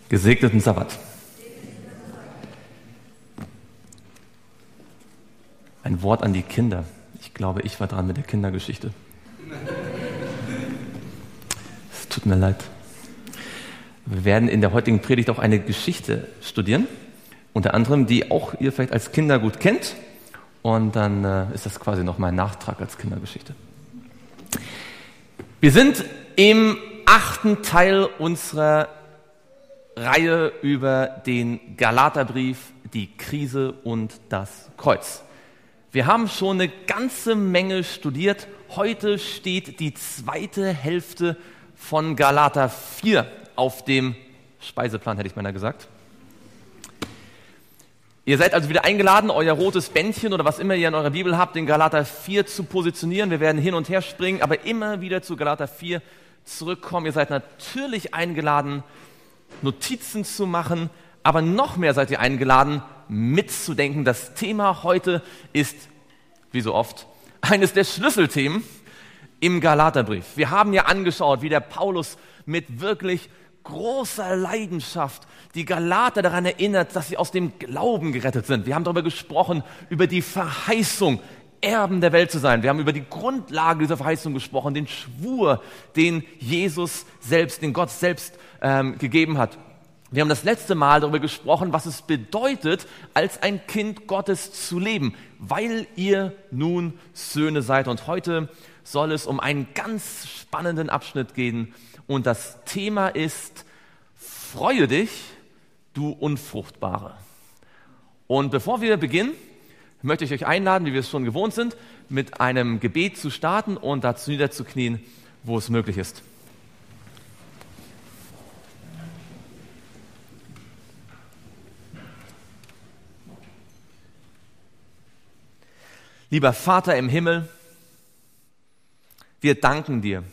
Gesegneten Sabbat. Ein Wort an die Kinder. Ich glaube, ich war dran mit der Kindergeschichte. Es tut mir leid. Wir werden in der heutigen Predigt auch eine Geschichte studieren, unter anderem, die auch ihr vielleicht als Kinder gut kennt. Und dann ist das quasi noch mal ein Nachtrag als Kindergeschichte. Wir sind im 8. Teil unserer Reihe über den Galaterbrief, die Krise und das Kreuz. Wir haben schon eine ganze Menge studiert. Heute steht die zweite Hälfte von Galater 4 auf dem Speiseplan, hätte ich beinahe gesagt. Ihr seid also wieder eingeladen, euer rotes Bändchen oder was immer ihr in eurer Bibel habt, den Galater 4 zu positionieren. Wir werden hin und her springen, aber immer wieder zu Galater 4 zurückkommen. Ihr seid natürlich eingeladen, Notizen zu machen, aber noch mehr seid ihr eingeladen, mitzudenken. Das Thema heute ist, wie so oft, eines der Schlüsselthemen im Galaterbrief. Wir haben ja angeschaut, wie der Paulus mit wirklich großer Leidenschaft die Galater daran erinnert, dass sie aus dem Glauben gerettet sind. Wir haben darüber gesprochen, über die Verheißung, Erben der Welt zu sein. Wir haben über die Grundlage dieser Verheißung gesprochen, den Schwur, den Jesus selbst, den Gott selbst gegeben hat. Wir haben das letzte Mal darüber gesprochen, was es bedeutet, als ein Kind Gottes zu leben, weil ihr nun Söhne seid. Und heute soll es um einen ganz spannenden Abschnitt gehen. Und das Thema ist: Freue dich, du Unfruchtbare. Und bevor wir beginnen, möchte ich euch einladen, wie wir es schon gewohnt sind, mit einem Gebet zu starten und dazu niederzuknien, wo es möglich ist. Lieber Vater im Himmel, wir danken dir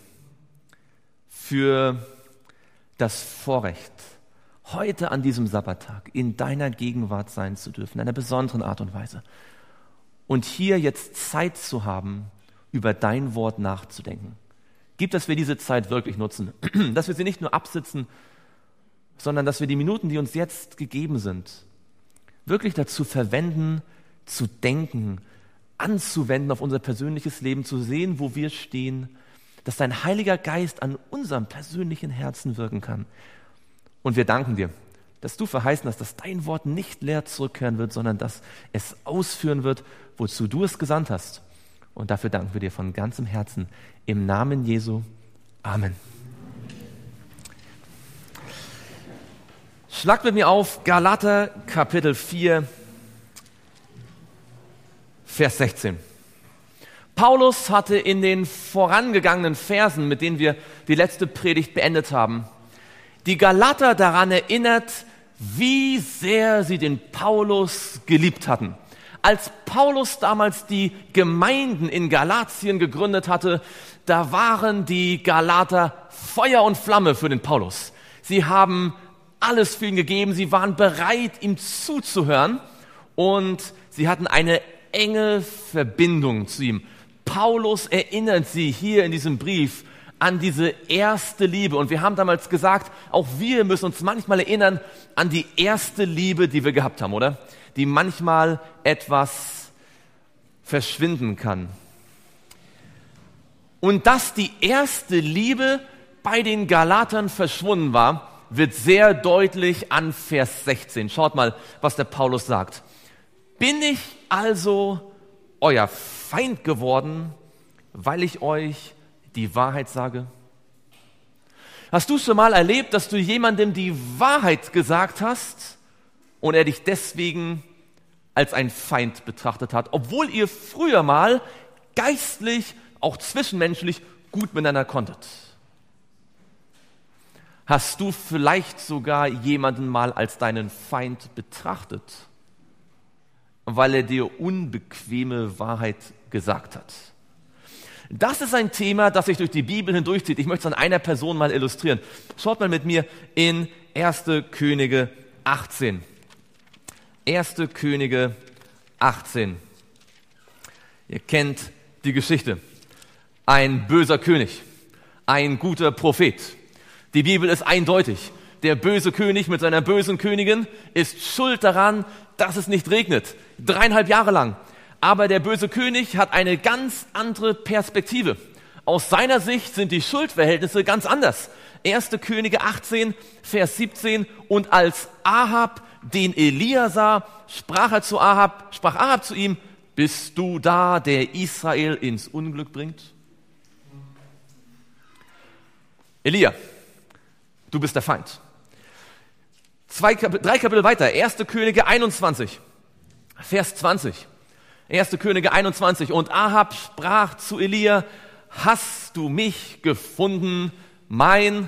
für das Vorrecht, heute an diesem Sabbattag in deiner Gegenwart sein zu dürfen, in einer besonderen Art und Weise. Und hier jetzt Zeit zu haben, über dein Wort nachzudenken. Gib, dass wir diese Zeit wirklich nutzen, dass wir sie nicht nur absitzen, sondern dass wir die Minuten, die uns jetzt gegeben sind, wirklich dazu verwenden, zu denken, anzuwenden auf unser persönliches Leben, zu sehen, wo wir stehen, dass dein Heiliger Geist an unserem persönlichen Herzen wirken kann. Und wir danken dir, dass du verheißen hast, dass dein Wort nicht leer zurückkehren wird, sondern dass es ausführen wird, wozu du es gesandt hast. Und dafür danken wir dir von ganzem Herzen. Im Namen Jesu. Amen. Schlagt mit mir auf Galater Kapitel 4, Vers 16. Paulus hatte in den vorangegangenen Versen, mit denen wir die letzte Predigt beendet haben, die Galater daran erinnert, wie sehr sie den Paulus geliebt hatten. Als Paulus damals die Gemeinden in Galatien gegründet hatte, da waren die Galater Feuer und Flamme für den Paulus. Sie haben alles für ihn gegeben, sie waren bereit, ihm zuzuhören und sie hatten eine enge Verbindung zu ihm. Paulus erinnert sie hier in diesem Brief an diese erste Liebe. Und wir haben damals gesagt, auch wir müssen uns manchmal erinnern an die erste Liebe, die wir gehabt haben, oder? Die manchmal etwas verschwinden kann. Und dass die erste Liebe bei den Galatern verschwunden war, wird sehr deutlich an Vers 16. Schaut mal, was der Paulus sagt. Bin ich also euer Feind geworden, weil ich euch die Wahrheit sage? Hast du schon mal erlebt, dass du jemandem die Wahrheit gesagt hast und er dich deswegen als ein Feind betrachtet hat, obwohl ihr früher mal geistlich, auch zwischenmenschlich gut miteinander konntet? Hast du vielleicht sogar jemanden mal als deinen Feind betrachtet, weil er dir unbequeme Wahrheit gesagt hat? Das ist ein Thema, das sich durch die Bibel hindurchzieht. Ich möchte es an einer Person mal illustrieren. Schaut mal mit mir in 1. Könige 18. 1. Könige 18. Ihr kennt die Geschichte. Ein böser König, ein guter Prophet. Die Bibel ist eindeutig. der böse König mit seiner bösen Königin ist schuld daran, dass es nicht regnet. 3,5 Jahre lang. Aber der böse König hat eine ganz andere Perspektive. Aus seiner Sicht sind die Schuldverhältnisse ganz anders. 1. Könige 18, Vers 17. Und als Ahab den Elia sah, sprach Ahab zu ihm, bist du da, der Israel ins Unglück bringt? Elia, du bist der Feind. 3 Kapitel weiter, 1. Könige 21, Vers 20. 1. Könige 21. Und Ahab sprach zu Elia, hast du mich gefunden, mein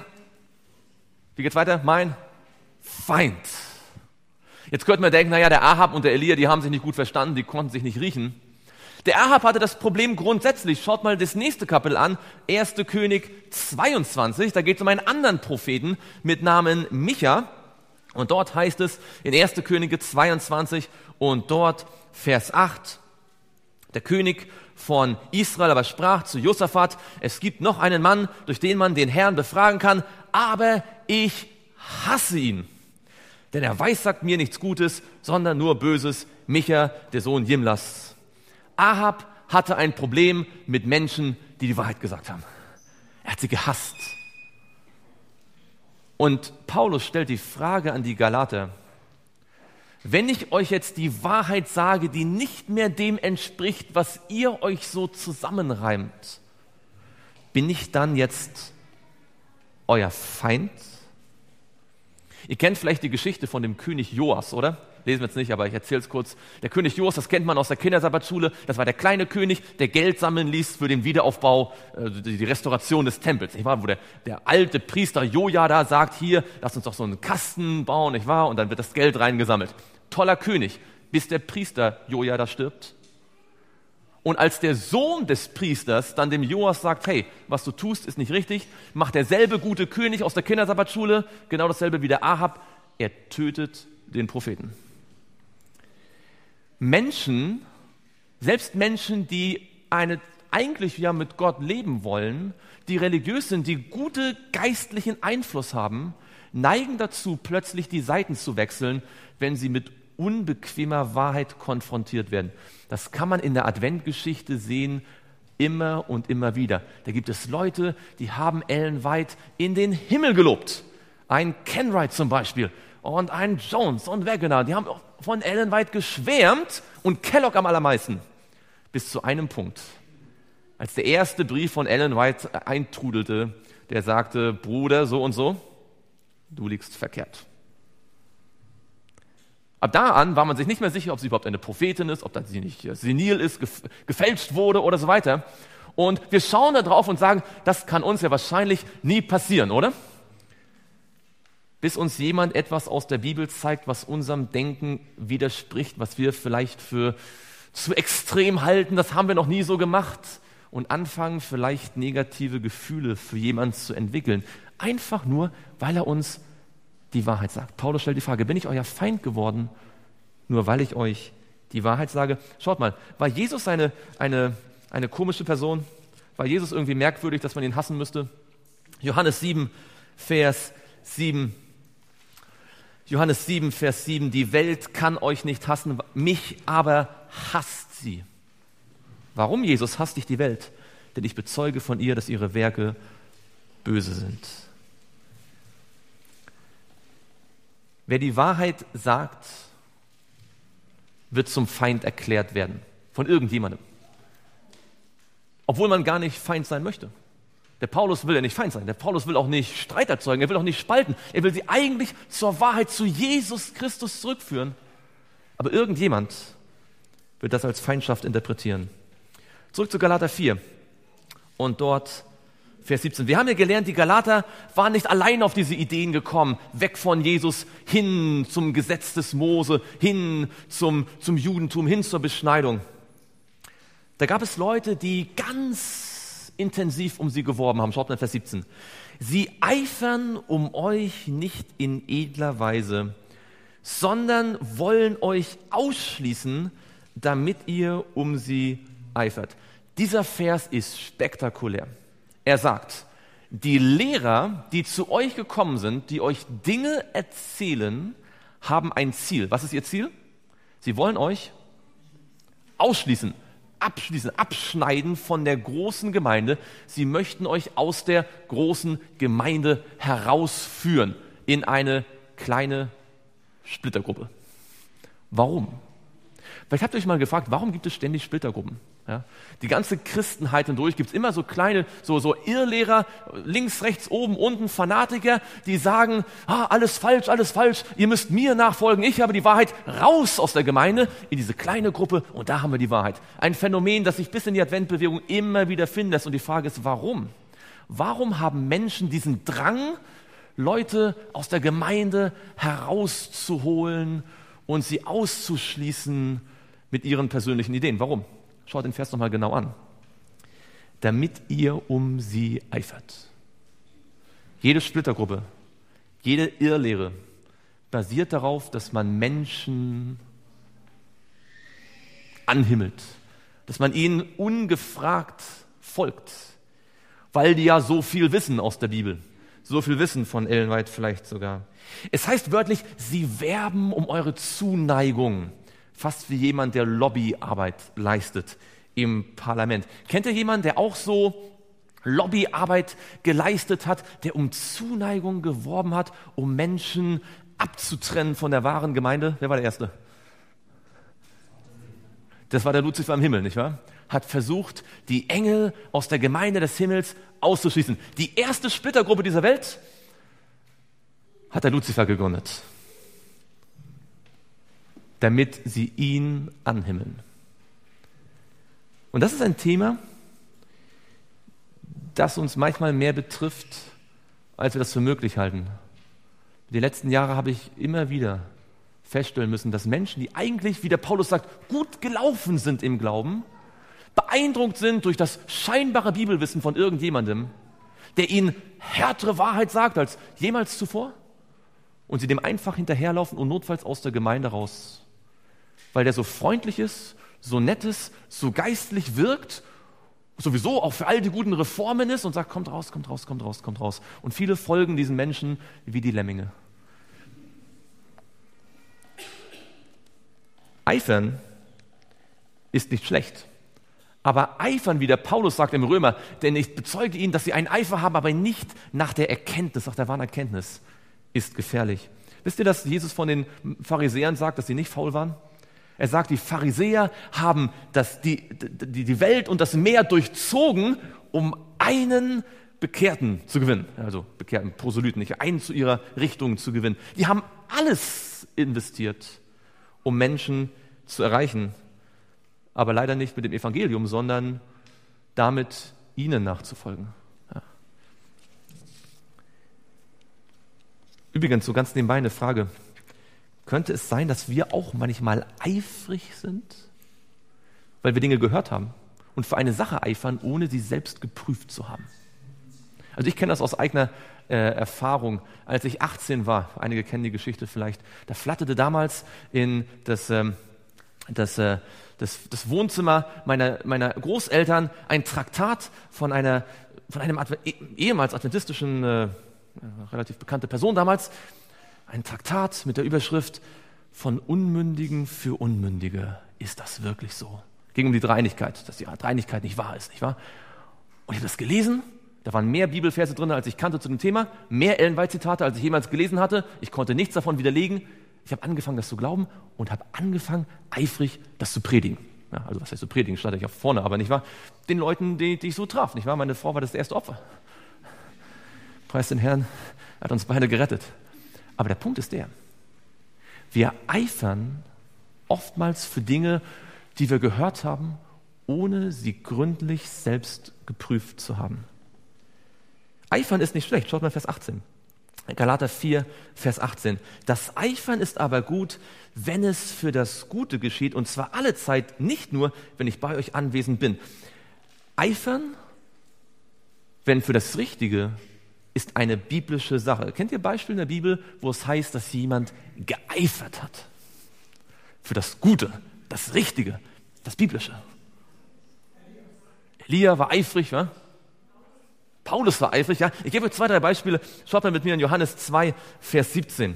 Feind. Jetzt könnte man denken, naja, der Ahab und der Elia, die haben sich nicht gut verstanden, die konnten sich nicht riechen. Der Ahab hatte das Problem grundsätzlich. Schaut mal das nächste Kapitel an, 1. König 22. Da geht es um einen anderen Propheten mit Namen Micha. Und dort heißt es in 1. Könige 22 und dort Vers 8. Der König von Israel aber sprach zu Josaphat, es gibt noch einen Mann, durch den man den Herrn befragen kann, aber ich hasse ihn. Denn er weissagt mir nichts Gutes, sondern nur Böses, Micha, der Sohn Jimlas. Ahab hatte ein Problem mit Menschen, die die Wahrheit gesagt haben. Er hat sie gehasst. Und Paulus stellt die Frage an die Galater, wenn ich euch jetzt die Wahrheit sage, die nicht mehr dem entspricht, was ihr euch so zusammenreimt, bin ich dann jetzt euer Feind? Ihr kennt vielleicht die Geschichte von dem König Joas, oder? Lesen wir jetzt nicht, aber ich erzähle es kurz. Der König Joas, das kennt man aus der Kindersabbatschule, das war der kleine König, der Geld sammeln ließ für den Wiederaufbau, die Restauration des Tempels, nicht wahr? Wo der alte Priester Jojada sagt, hier, lass uns doch so einen Kasten bauen, nicht wahr? Und dann wird das Geld reingesammelt. Toller König, bis der Priester Jojada stirbt. Und als der Sohn des Priesters dann dem Joas sagt, hey, was du tust, ist nicht richtig, macht derselbe gute König aus der Kindersabbatschule genau dasselbe wie der Ahab, er tötet den Propheten. Menschen, selbst Menschen, die eigentlich ja mit Gott leben wollen, die religiös sind, die gute geistlichen Einfluss haben, neigen dazu, plötzlich die Seiten zu wechseln, wenn sie mit unbequemer Wahrheit konfrontiert werden. Das kann man in der Adventgeschichte sehen, immer und immer wieder. Da gibt es Leute, die haben Ellen White in den Himmel gelobt. Ein Kenwright zum Beispiel und ein Jones und Wegener, die haben von Ellen White geschwärmt und Kellogg am allermeisten. Bis zu einem Punkt. Als der erste Brief von Ellen White eintrudelte, der sagte, Bruder, so und so, du liegst verkehrt. Ab da an war man sich nicht mehr sicher, ob sie überhaupt eine Prophetin ist, ob sie nicht senil ist, gefälscht wurde oder so weiter. Und wir schauen da drauf und sagen, das kann uns ja wahrscheinlich nie passieren, oder? Bis uns jemand etwas aus der Bibel zeigt, was unserem Denken widerspricht, was wir vielleicht für zu extrem halten, das haben wir noch nie so gemacht. Und anfangen vielleicht negative Gefühle für jemanden zu entwickeln. Einfach nur, weil er uns die Wahrheit sagt. Paulus stellt die Frage, bin ich euer Feind geworden, nur weil ich euch die Wahrheit sage? Schaut mal, war Jesus eine komische Person? War Jesus irgendwie merkwürdig, dass man ihn hassen müsste? Johannes 7, Vers 7. Johannes 7, Vers 7. Die Welt kann euch nicht hassen, mich aber hasst sie. Warum, Jesus, hasst dich die Welt? Denn ich bezeuge von ihr, dass ihre Werke böse sind. Wer die Wahrheit sagt, wird zum Feind erklärt werden. Von irgendjemandem. Obwohl man gar nicht Feind sein möchte. Der Paulus will ja nicht Feind sein. Der Paulus will auch nicht Streit erzeugen. Er will auch nicht spalten. Er will sie eigentlich zur Wahrheit, zu Jesus Christus zurückführen. Aber irgendjemand wird das als Feindschaft interpretieren. Zurück zu Galater 4. Und dort Vers 17. Wir haben ja gelernt, die Galater waren nicht allein auf diese Ideen gekommen, weg von Jesus hin zum Gesetz des Mose, hin zum Judentum, hin zur Beschneidung. Da gab es Leute, die ganz intensiv um sie geworben haben. Schaut mal Vers 17. Sie eifern um euch nicht in edler Weise, sondern wollen euch ausschließen, damit ihr um sie eifert. Dieser Vers ist spektakulär. Er sagt, Die Lehrer, die zu euch gekommen sind, die euch Dinge erzählen, haben ein Ziel. Was ist ihr Ziel? Sie wollen euch ausschließen, abschneiden von der großen Gemeinde. Sie möchten euch aus der großen Gemeinde herausführen in eine kleine Splittergruppe. Warum? Vielleicht habt ihr euch mal gefragt, warum gibt es ständig Splittergruppen? Ja, die ganze Christenheit hindurch gibt es immer so kleine, so Irrlehrer, links, rechts, oben, unten, Fanatiker, die sagen, alles falsch, ihr müsst mir nachfolgen, ich habe die Wahrheit, raus aus der Gemeinde in diese kleine Gruppe und da haben wir die Wahrheit. Ein Phänomen, das sich bis in die Adventbewegung immer wieder finden lässt und die Frage ist, warum? Warum haben Menschen diesen Drang, Leute aus der Gemeinde herauszuholen und sie auszuschließen mit ihren persönlichen Ideen? Warum? Schaut den Vers nochmal genau an. Damit ihr um sie eifert. Jede Splittergruppe, jede Irrlehre basiert darauf, dass man Menschen anhimmelt, dass man ihnen ungefragt folgt, weil die ja so viel wissen aus der Bibel, so viel wissen von Ellen White vielleicht sogar. Es heißt wörtlich, sie werben um eure Zuneigung. Fast wie jemand, der Lobbyarbeit leistet im Parlament. Kennt ihr jemanden, der auch so Lobbyarbeit geleistet hat, der um Zuneigung geworben hat, um Menschen abzutrennen von der wahren Gemeinde? Wer war der Erste? Das war der Luzifer im Himmel, nicht wahr? Hat versucht, die Engel aus der Gemeinde des Himmels auszuschließen. Die erste Splittergruppe dieser Welt hat der Luzifer gegründet, damit sie ihn anhimmeln. Und das ist ein Thema, das uns manchmal mehr betrifft, als wir das für möglich halten. Die letzten Jahre habe ich immer wieder feststellen müssen, dass Menschen, die eigentlich, wie der Paulus sagt, gut gelaufen sind im Glauben, beeindruckt sind durch das scheinbare Bibelwissen von irgendjemandem, der ihnen härtere Wahrheit sagt als jemals zuvor, und sie dem einfach hinterherlaufen und notfalls aus der Gemeinde raus. Weil der so freundlich ist, so nett ist, so geistlich wirkt, sowieso auch für all die guten Reformen ist und sagt, kommt raus. Und viele folgen diesen Menschen wie die Lemminge. Eifern ist nicht schlecht. Aber eifern, wie der Paulus sagt im Römer, denn ich bezeuge ihnen, dass sie einen Eifer haben, aber nicht nach der Erkenntnis, nach der wahren Erkenntnis, ist gefährlich. Wisst ihr, dass Jesus von den Pharisäern sagt, dass sie nicht faul waren? Er sagt, die Pharisäer haben die Welt und das Meer durchzogen, um einen Bekehrten zu gewinnen. Also Bekehrten, Proselyten, nicht einen zu ihrer Richtung zu gewinnen. Die haben alles investiert, um Menschen zu erreichen. Aber leider nicht mit dem Evangelium, sondern damit ihnen nachzufolgen. Ja. Übrigens, so ganz nebenbei eine Frage. Könnte es sein, dass wir auch manchmal eifrig sind, weil wir Dinge gehört haben und für eine Sache eifern, ohne sie selbst geprüft zu haben? Also ich kenne das aus eigener Erfahrung. Als ich 18 war, einige kennen die Geschichte vielleicht, da flatterte damals in das Wohnzimmer meiner Großeltern ein Traktat von einem ehemals adventistischen, relativ bekannte Person damals, ein Traktat mit der Überschrift von Unmündigen für Unmündige. Ist das wirklich so? Ging um die Dreieinigkeit, dass die Dreieinigkeit nicht wahr ist, nicht wahr? Und ich habe das gelesen, da waren mehr Bibelverse drin, als ich kannte zu dem Thema, mehr Ellen White-Zitate, als ich jemals gelesen hatte. Ich konnte nichts davon widerlegen. Ich habe angefangen, das zu glauben und habe angefangen, eifrig das zu predigen. Ja, also was heißt zu predigen, stand ich auch vorne, aber nicht wahr? Den Leuten, die ich so traf, nicht wahr? Meine Frau war das erste Opfer. Preis den Herrn, er hat uns beide gerettet. Aber der Punkt ist der, wir eifern oftmals für Dinge, die wir gehört haben, ohne sie gründlich selbst geprüft zu haben. Eifern ist nicht schlecht, schaut mal Vers 18. Galater 4, Vers 18. Das Eifern ist aber gut, wenn es für das Gute geschieht, und zwar alle Zeit, nicht nur, wenn ich bei euch anwesend bin. Eifern, wenn für das Richtige, ist eine biblische Sache. Kennt ihr Beispiele in der Bibel, wo es heißt, dass jemand geeifert hat? Für das Gute, das Richtige, das Biblische. Elia war eifrig, wa? Paulus war eifrig, ja. Ich gebe euch 2, 3 Beispiele. Schaut mal mit mir in Johannes 2, Vers 17.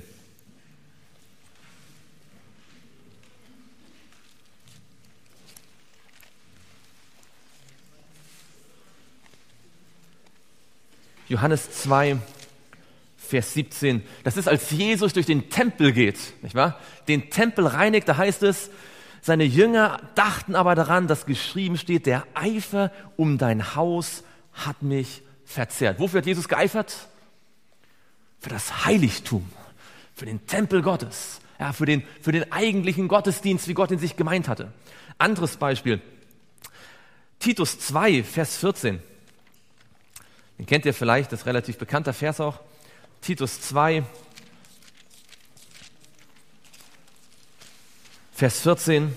Johannes 2, Vers 17. Das ist, als Jesus durch den Tempel geht, nicht wahr? Den Tempel reinigt, da heißt es, seine Jünger dachten aber daran, dass geschrieben steht, der Eifer um dein Haus hat mich verzehrt. Wofür hat Jesus geeifert? Für das Heiligtum, für den Tempel Gottes, ja, für den eigentlichen Gottesdienst, wie Gott ihn sich gemeint hatte. Anderes Beispiel. Titus 2, Vers 14. Den kennt ihr vielleicht, das ist ein relativ bekannter Vers auch. Titus 2, Vers 14.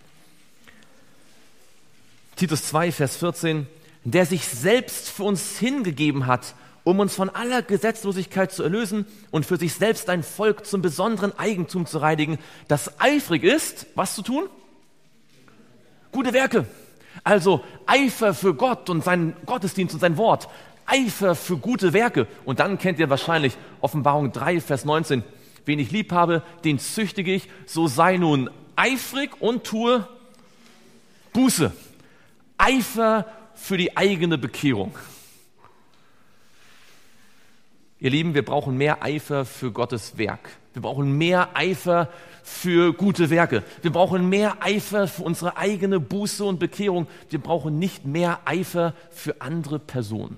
Titus 2, Vers 14. Der sich selbst für uns hingegeben hat, um uns von aller Gesetzlosigkeit zu erlösen und für sich selbst ein Volk zum besonderen Eigentum zu reinigen, das eifrig ist, was zu tun? Gute Werke. Also Eifer für Gott und seinen Gottesdienst und sein Wort. Eifer für gute Werke. Und dann kennt ihr wahrscheinlich Offenbarung 3, Vers 19. Wen ich lieb habe, den züchtige ich, so sei nun eifrig und tue Buße. Eifer für die eigene Bekehrung. Ihr Lieben, wir brauchen mehr Eifer für Gottes Werk. Wir brauchen mehr Eifer für gute Werke. Wir brauchen mehr Eifer für unsere eigene Buße und Bekehrung. Wir brauchen nicht mehr Eifer für andere Personen.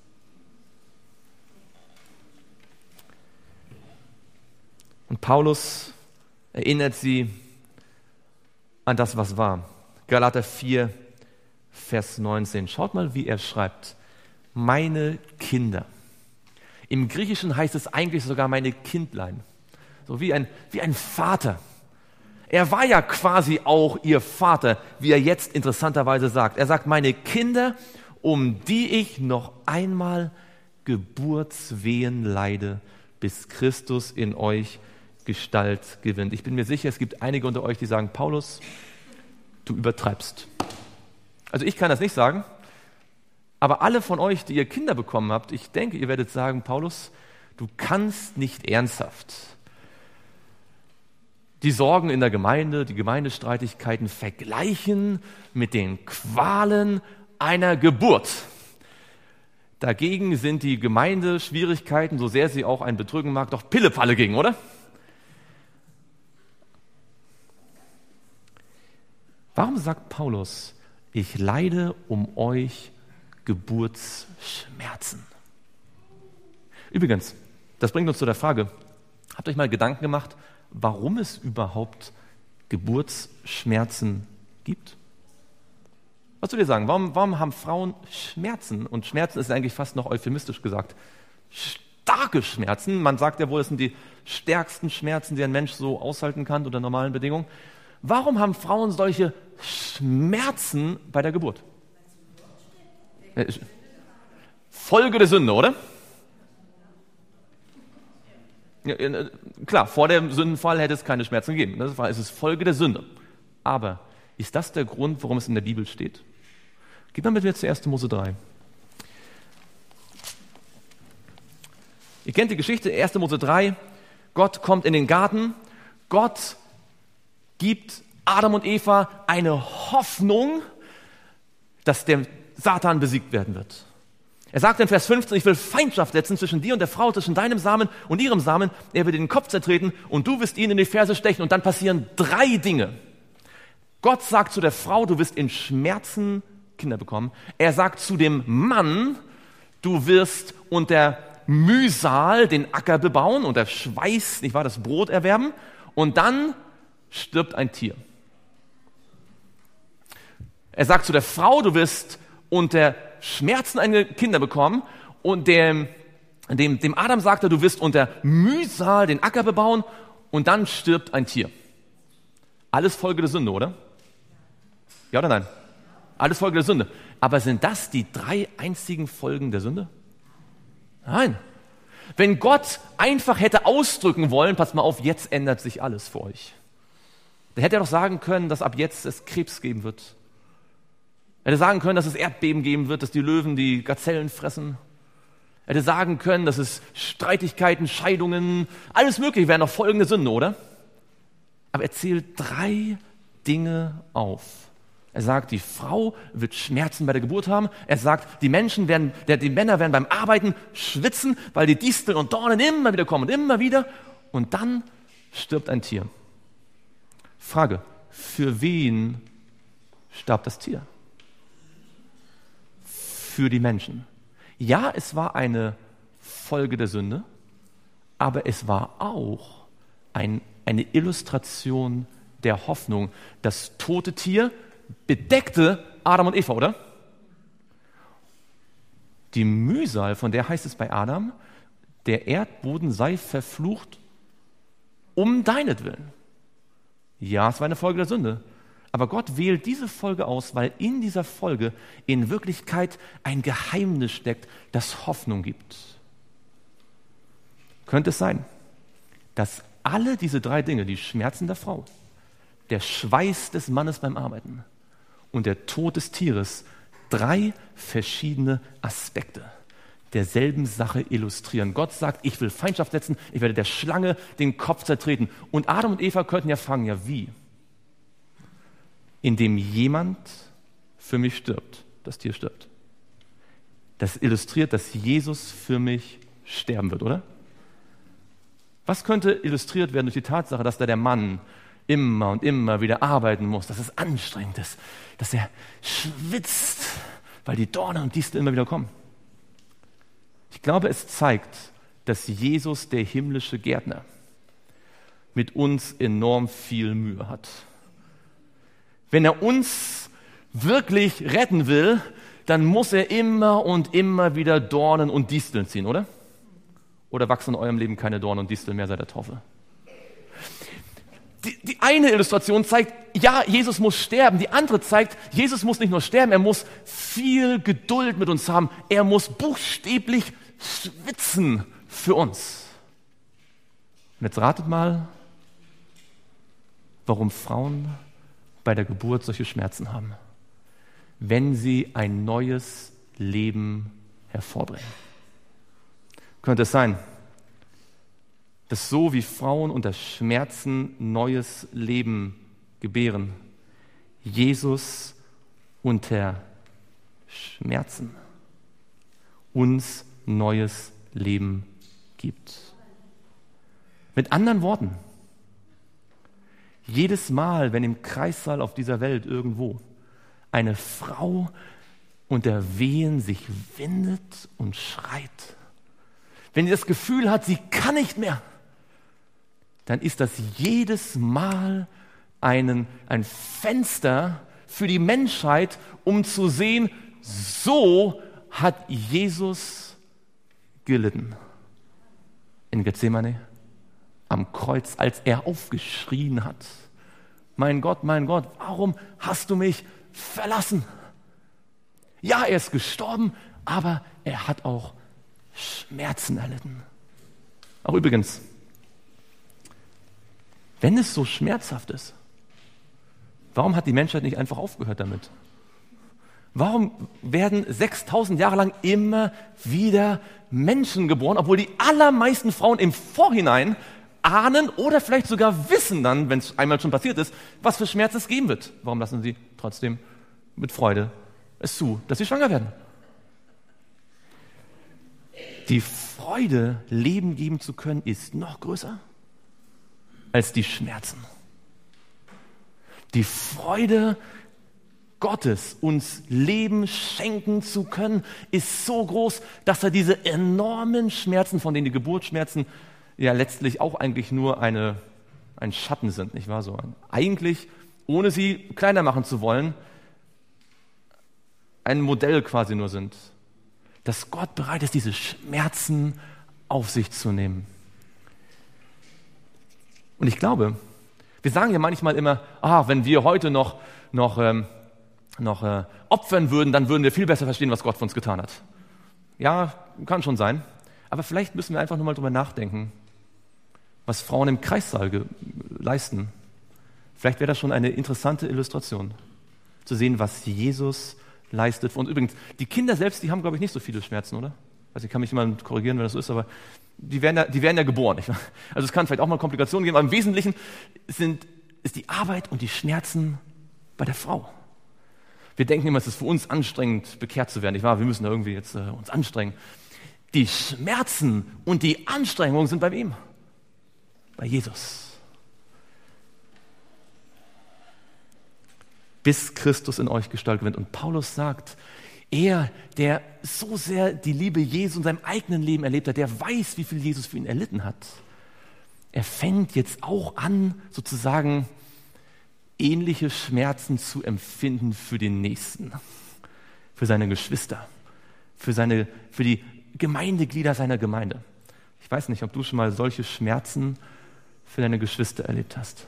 Und Paulus erinnert sie an das, was war. Galater 4, Vers 19. Schaut mal, wie er schreibt. Meine Kinder. Im Griechischen heißt es eigentlich sogar meine Kindlein. So wie ein Vater. Er war ja quasi auch ihr Vater, wie er jetzt interessanterweise sagt. Er sagt, meine Kinder, um die ich noch einmal Geburtswehen leide, bis Christus in euch Gestalt gewinnt. Ich bin mir sicher, es gibt einige unter euch, die sagen, Paulus, du übertreibst. Also ich kann das nicht sagen, aber alle von euch, die ihr Kinder bekommen habt, ich denke, ihr werdet sagen, Paulus, du kannst nicht ernsthaft die Sorgen in der Gemeinde, die Gemeindestreitigkeiten vergleichen mit den Qualen einer Geburt. Dagegen sind die Gemeindeschwierigkeiten, so sehr sie auch einen bedrücken mag, doch Pillepalle gegen, oder? Warum sagt Paulus, ich leide um euch Geburtsschmerzen? Übrigens, das bringt uns zu der Frage, habt ihr euch mal Gedanken gemacht, warum es überhaupt Geburtsschmerzen gibt? Was würdet ihr sagen, warum haben Frauen Schmerzen? Und Schmerzen ist eigentlich fast noch euphemistisch gesagt. Starke Schmerzen, man sagt ja wohl, das sind die stärksten Schmerzen, die ein Mensch so aushalten kann unter normalen Bedingungen. Warum haben Frauen solche Schmerzen bei der Geburt? Folge der Sünde, oder? Ja, klar, vor dem Sündenfall hätte es keine Schmerzen gegeben. Es ist Folge der Sünde. Aber ist das der Grund, warum es in der Bibel steht? Geht mal mit mir zu 1. Mose 3. Ihr kennt die Geschichte, 1. Mose 3. Gott kommt in den Garten. Gott gibt Adam und Eva eine Hoffnung, dass der Satan besiegt werden wird. Er sagt in Vers 15, ich will Feindschaft setzen zwischen dir und der Frau, zwischen deinem Samen und ihrem Samen. Er wird den Kopf zertreten und du wirst ihn in die Ferse stechen. Und dann passieren 3 Dinge. Gott sagt zu der Frau, du wirst in Schmerzen Kinder bekommen. Er sagt zu dem Mann, du wirst unter Mühsal den Acker bebauen, unter Schweiß, nicht wahr, das Brot erwerben. Und dann stirbt ein Tier. Er sagt zu der Frau, du wirst unter Schmerzen Kinder bekommen, und dem Adam sagt er, du wirst unter Mühsal den Acker bebauen, und dann stirbt ein Tier. Alles Folge der Sünde, oder? Ja oder nein? Alles Folge der Sünde. Aber sind das die 3 einzigen Folgen der Sünde? Nein. Wenn Gott einfach hätte ausdrücken wollen, passt mal auf, jetzt ändert sich alles für euch. Dann hätte er doch sagen können, dass ab jetzt es Krebs geben wird. Er hätte sagen können, dass es Erdbeben geben wird, dass die Löwen die Gazellen fressen. Er hätte sagen können, dass es Streitigkeiten, Scheidungen, alles mögliche wären noch folgende Sünde, oder? Aber er zählt 3 Dinge auf. Er sagt, die Frau wird Schmerzen bei der Geburt haben. Er sagt, die Männer werden beim Arbeiten schwitzen, weil die Disteln und Dornen immer wieder kommen und immer wieder. Und dann stirbt ein Tier. Frage, für wen starb das Tier? Für die Menschen. Ja, es war eine Folge der Sünde, aber es war auch eine Illustration der Hoffnung. Das tote Tier bedeckte Adam und Eva, oder? Die Mühsal, von der heißt es bei Adam, der Erdboden sei verflucht um deinetwillen. Ja, es war eine Folge der Sünde. Aber Gott wählt diese Folge aus, weil in dieser Folge in Wirklichkeit ein Geheimnis steckt, das Hoffnung gibt. Könnte es sein, dass alle diese 3 Dinge, die Schmerzen der Frau, der Schweiß des Mannes beim Arbeiten und der Tod des Tieres 3 verschiedene Aspekte derselben Sache illustrieren. Gott sagt, ich will Feindschaft setzen, ich werde der Schlange den Kopf zertreten. Und Adam und Eva könnten ja fragen, ja wie? Indem jemand für mich stirbt, das Tier stirbt. Das illustriert, dass Jesus für mich sterben wird, oder? Was könnte illustriert werden durch die Tatsache, dass da der Mann immer und immer wieder arbeiten muss, dass es anstrengend ist, dass er schwitzt, weil die Dornen und Disteln immer wieder kommen? Ich glaube, es zeigt, dass Jesus, der himmlische Gärtner, mit uns enorm viel Mühe hat. Wenn er uns wirklich retten will, dann muss er immer und immer wieder Dornen und Disteln ziehen, oder? Oder wachsen in eurem Leben keine Dornen und Disteln mehr seit der Taufe? Die eine Illustration zeigt, ja, Jesus muss sterben. Die andere zeigt, Jesus muss nicht nur sterben, er muss viel Geduld mit uns haben. Er muss buchstäblich schwitzen für uns. Und jetzt ratet mal, warum Frauen bei der Geburt solche Schmerzen haben, wenn sie ein neues Leben hervorbringen. Könnte es sein, dass so wie Frauen unter Schmerzen neues Leben gebären, Jesus unter Schmerzen uns neues Leben gibt. Mit anderen Worten, jedes Mal, wenn im Kreissaal auf dieser Welt irgendwo eine Frau unter Wehen sich windet und schreit, wenn sie das Gefühl hat, sie kann nicht mehr, dann ist das jedes Mal ein Fenster für die Menschheit, um zu sehen, so hat Jesus gelitten. In Gethsemane, am Kreuz, als er aufgeschrien hat: mein Gott, warum hast du mich verlassen? Ja, er ist gestorben, aber er hat auch Schmerzen erlitten. Auch übrigens, wenn es so schmerzhaft ist, warum hat die Menschheit nicht einfach aufgehört damit? Warum werden 6000 Jahre lang immer wieder Menschen geboren, obwohl die allermeisten Frauen im Vorhinein ahnen oder vielleicht sogar wissen dann, wenn es einmal schon passiert ist, was für Schmerz es geben wird? Warum lassen sie trotzdem mit Freude es zu, dass sie schwanger werden? Die Freude, Leben geben zu können, ist noch größer als die Schmerzen. Die Freude Gottes, uns Leben schenken zu können, ist so groß, dass er diese enormen Schmerzen, von denen die Geburtsschmerzen ja letztlich auch eigentlich nur ein Schatten sind, nicht wahr? So eigentlich, ohne sie kleiner machen zu wollen, ein Modell quasi nur sind. Dass Gott bereit ist, diese Schmerzen auf sich zu nehmen. Und ich glaube, wir sagen ja manchmal immer, wenn wir heute noch opfern würden, dann würden wir viel besser verstehen, was Gott für uns getan hat. Ja, kann schon sein. Aber vielleicht müssen wir einfach nur mal drüber nachdenken, was Frauen im Kreissaal leisten. Vielleicht wäre das schon eine interessante Illustration, zu sehen, was Jesus leistet. Und übrigens, die Kinder selbst, die haben, glaube ich, nicht so viele Schmerzen, oder? Also ich kann mich jemand korrigieren, wenn das so ist, aber die werden ja geboren. Nicht wahr? Also es kann vielleicht auch mal Komplikationen geben, aber im Wesentlichen ist die Arbeit und die Schmerzen bei der Frau. Wir denken immer, es ist für uns anstrengend, bekehrt zu werden. Nicht wahr? Wir müssen da irgendwie jetzt uns anstrengen. Die Schmerzen und die Anstrengungen sind bei wem? Bei Jesus. Bis Christus in euch Gestalt gewinnt. Und Paulus sagt, er, der so sehr die Liebe Jesu in seinem eigenen Leben erlebt hat, der weiß, wie viel Jesus für ihn erlitten hat. Er fängt jetzt auch an, sozusagen ähnliche Schmerzen zu empfinden für den Nächsten, für seine Geschwister, für die Gemeindeglieder seiner Gemeinde. Ich weiß nicht, ob du schon mal solche Schmerzen für deine Geschwister erlebt hast.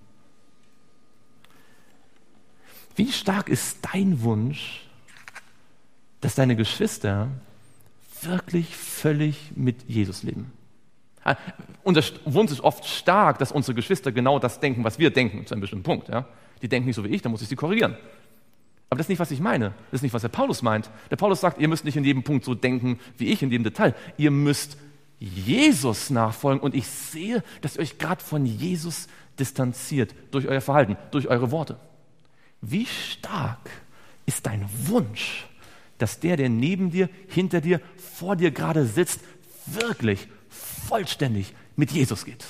Wie stark ist dein Wunsch, dass deine Geschwister wirklich völlig mit Jesus leben? Unser Wunsch ist oft stark, dass unsere Geschwister genau das denken, was wir denken, zu einem bestimmten Punkt. Ja? Die denken nicht so wie ich, dann muss ich sie korrigieren. Aber das ist nicht, was ich meine. Das ist nicht, was der Paulus meint. Der Paulus sagt, ihr müsst nicht in jedem Punkt so denken wie ich, in jedem Detail. Ihr müsst Jesus nachfolgen. Und ich sehe, dass ihr euch gerade von Jesus distanziert durch euer Verhalten, durch eure Worte. Wie stark ist dein Wunsch, dass der neben dir, hinter dir, vor dir gerade sitzt, wirklich vollständig mit Jesus geht?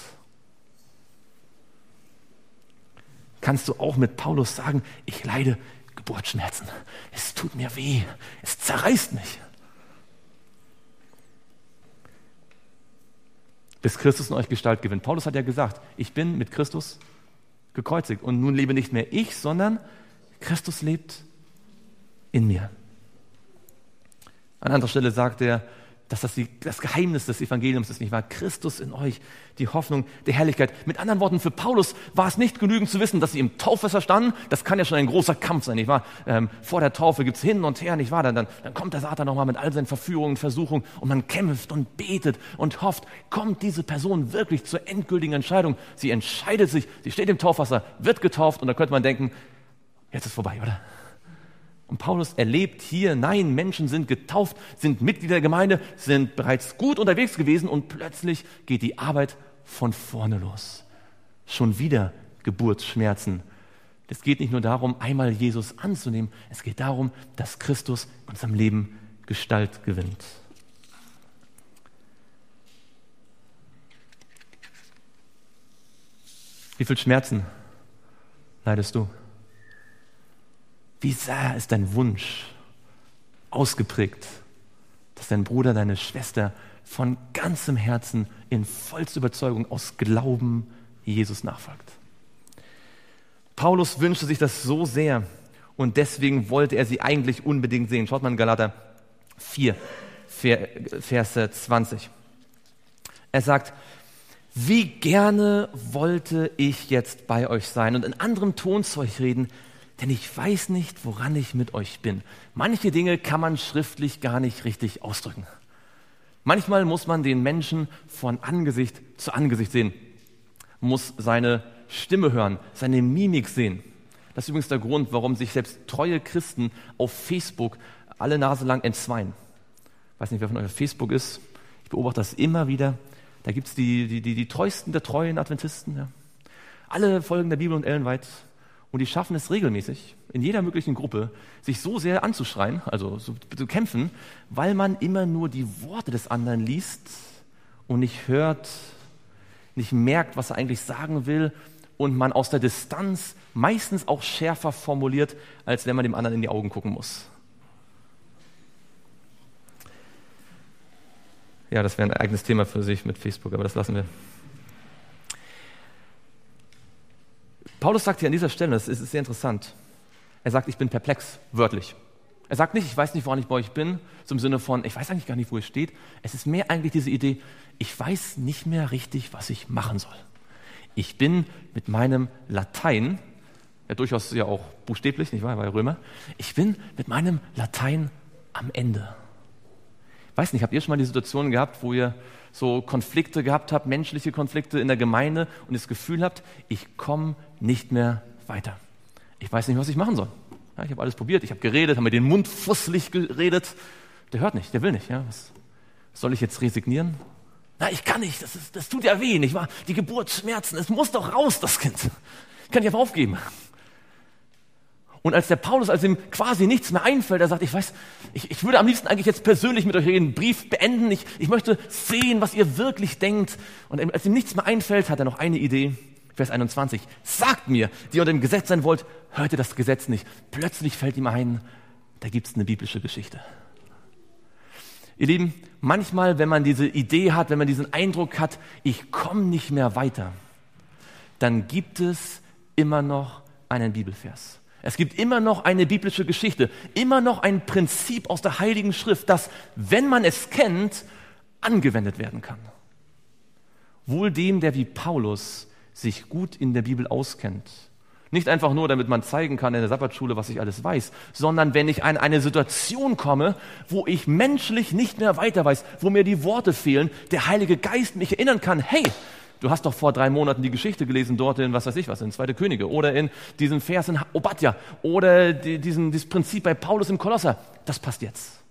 Kannst du auch mit Paulus sagen, ich leide Geburtsschmerzen, es tut mir weh, es zerreißt mich. Bis Christus in euch Gestalt gewinnt. Paulus hat ja gesagt, ich bin mit Christus gekreuzigt und nun lebe nicht mehr ich, sondern Christus lebt in mir. An anderer Stelle sagt er, dass das Geheimnis des Evangeliums ist, nicht wahr? Christus in euch, die Hoffnung der Herrlichkeit. Mit anderen Worten, für Paulus war es nicht genügend zu wissen, dass sie im Taufwasser standen. Das kann ja schon ein großer Kampf sein, nicht wahr? Vor der Taufe gibt es hin und her, nicht wahr? Dann kommt der Satan nochmal mit all seinen Verführungen und Versuchungen und man kämpft und betet und hofft, kommt diese Person wirklich zur endgültigen Entscheidung? Sie entscheidet sich, sie steht im Taufwasser, wird getauft und da könnte man denken, jetzt ist vorbei, oder? Und Paulus erlebt hier, nein, Menschen sind getauft, sind Mitglieder der Gemeinde, sind bereits gut unterwegs gewesen und plötzlich geht die Arbeit von vorne los. Schon wieder Geburtsschmerzen. Es geht nicht nur darum, einmal Jesus anzunehmen, es geht darum, dass Christus in unserem Leben Gestalt gewinnt. Wie viel Schmerzen leidest du? Wie sehr ist dein Wunsch ausgeprägt, dass dein Bruder, deine Schwester von ganzem Herzen in vollster Überzeugung aus Glauben Jesus nachfolgt? Paulus wünschte sich das so sehr und deswegen wollte er sie eigentlich unbedingt sehen. Schaut mal in Galater 4, Verse 20. Er sagt, wie gerne wollte ich jetzt bei euch sein und in anderem Ton zu euch reden, denn ich weiß nicht, woran ich mit euch bin. Manche Dinge kann man schriftlich gar nicht richtig ausdrücken. Manchmal muss man den Menschen von Angesicht zu Angesicht sehen, muss seine Stimme hören, seine Mimik sehen. Das ist übrigens der Grund, warum sich selbst treue Christen auf Facebook alle Nase lang entzweien. Ich weiß nicht, wer von euch auf Facebook ist. Ich beobachte das immer wieder. Da gibt es die treuesten der treuen Adventisten. Ja. Alle folgen der Bibel und ellenweit. Und die schaffen es regelmäßig, in jeder möglichen Gruppe, sich so sehr anzuschreien, also so zu kämpfen, weil man immer nur die Worte des anderen liest und nicht hört, nicht merkt, was er eigentlich sagen will und man aus der Distanz meistens auch schärfer formuliert, als wenn man dem anderen in die Augen gucken muss. Ja, das wäre ein eigenes Thema für sich mit Facebook, aber das lassen wir. Paulus sagt hier an dieser Stelle, das ist sehr interessant, er sagt, ich bin perplex, wörtlich. Er sagt nicht, ich weiß nicht, woran ich bei euch bin, so im Sinne von, ich weiß eigentlich gar nicht, wo ihr steht. Es ist mehr eigentlich diese Idee, ich weiß nicht mehr richtig, was ich machen soll. Ich bin mit meinem Latein, ja durchaus ja auch buchstäblich, nicht wahr, war ja Römer, ich bin mit meinem Latein am Ende. Weiß nicht, habt ihr schon mal die Situation gehabt, wo ihr so Konflikte gehabt habt, menschliche Konflikte in der Gemeinde und das Gefühl habt, ich komme nicht mehr weiter. Ich weiß nicht, was ich machen soll. Ja, ich habe alles probiert, ich habe geredet, habe mir den Mund fusselig geredet. Der hört nicht, der will nicht. Ja. Soll ich jetzt resignieren? Na, ich kann nicht, das tut ja weh, nicht wahr? Die Geburtsschmerzen, es muss doch raus, das Kind. Ich kann nicht einfach aufgeben. Und als der Paulus, als ihm quasi nichts mehr einfällt, er sagt, ich würde am liebsten eigentlich jetzt persönlich mit euch reden, einen Brief beenden, ich möchte sehen, was ihr wirklich denkt. Und als ihm nichts mehr einfällt, hat er noch eine Idee. Vers 21, sagt mir, die ihr unter dem Gesetz sein wollt, hört ihr das Gesetz nicht. Plötzlich fällt ihm ein, da gibt es eine biblische Geschichte. Ihr Lieben, manchmal, wenn man diese Idee hat, wenn man diesen Eindruck hat, ich komme nicht mehr weiter, dann gibt es immer noch einen Bibelvers. Es gibt immer noch eine biblische Geschichte, immer noch ein Prinzip aus der Heiligen Schrift, das, wenn man es kennt, angewendet werden kann. Wohl dem, der wie Paulus sich gut in der Bibel auskennt. Nicht einfach nur, damit man zeigen kann in der Sabbatschule, was ich alles weiß, sondern wenn ich an eine Situation komme, wo ich menschlich nicht mehr weiter weiß, wo mir die Worte fehlen, der Heilige Geist mich erinnern kann, hey, du hast doch vor 3 Monaten die Geschichte gelesen dort in, was weiß ich was, in 2. Könige oder in diesem Vers in Obadja oder dieses Prinzip bei Paulus im Kolosser. Das passt jetzt.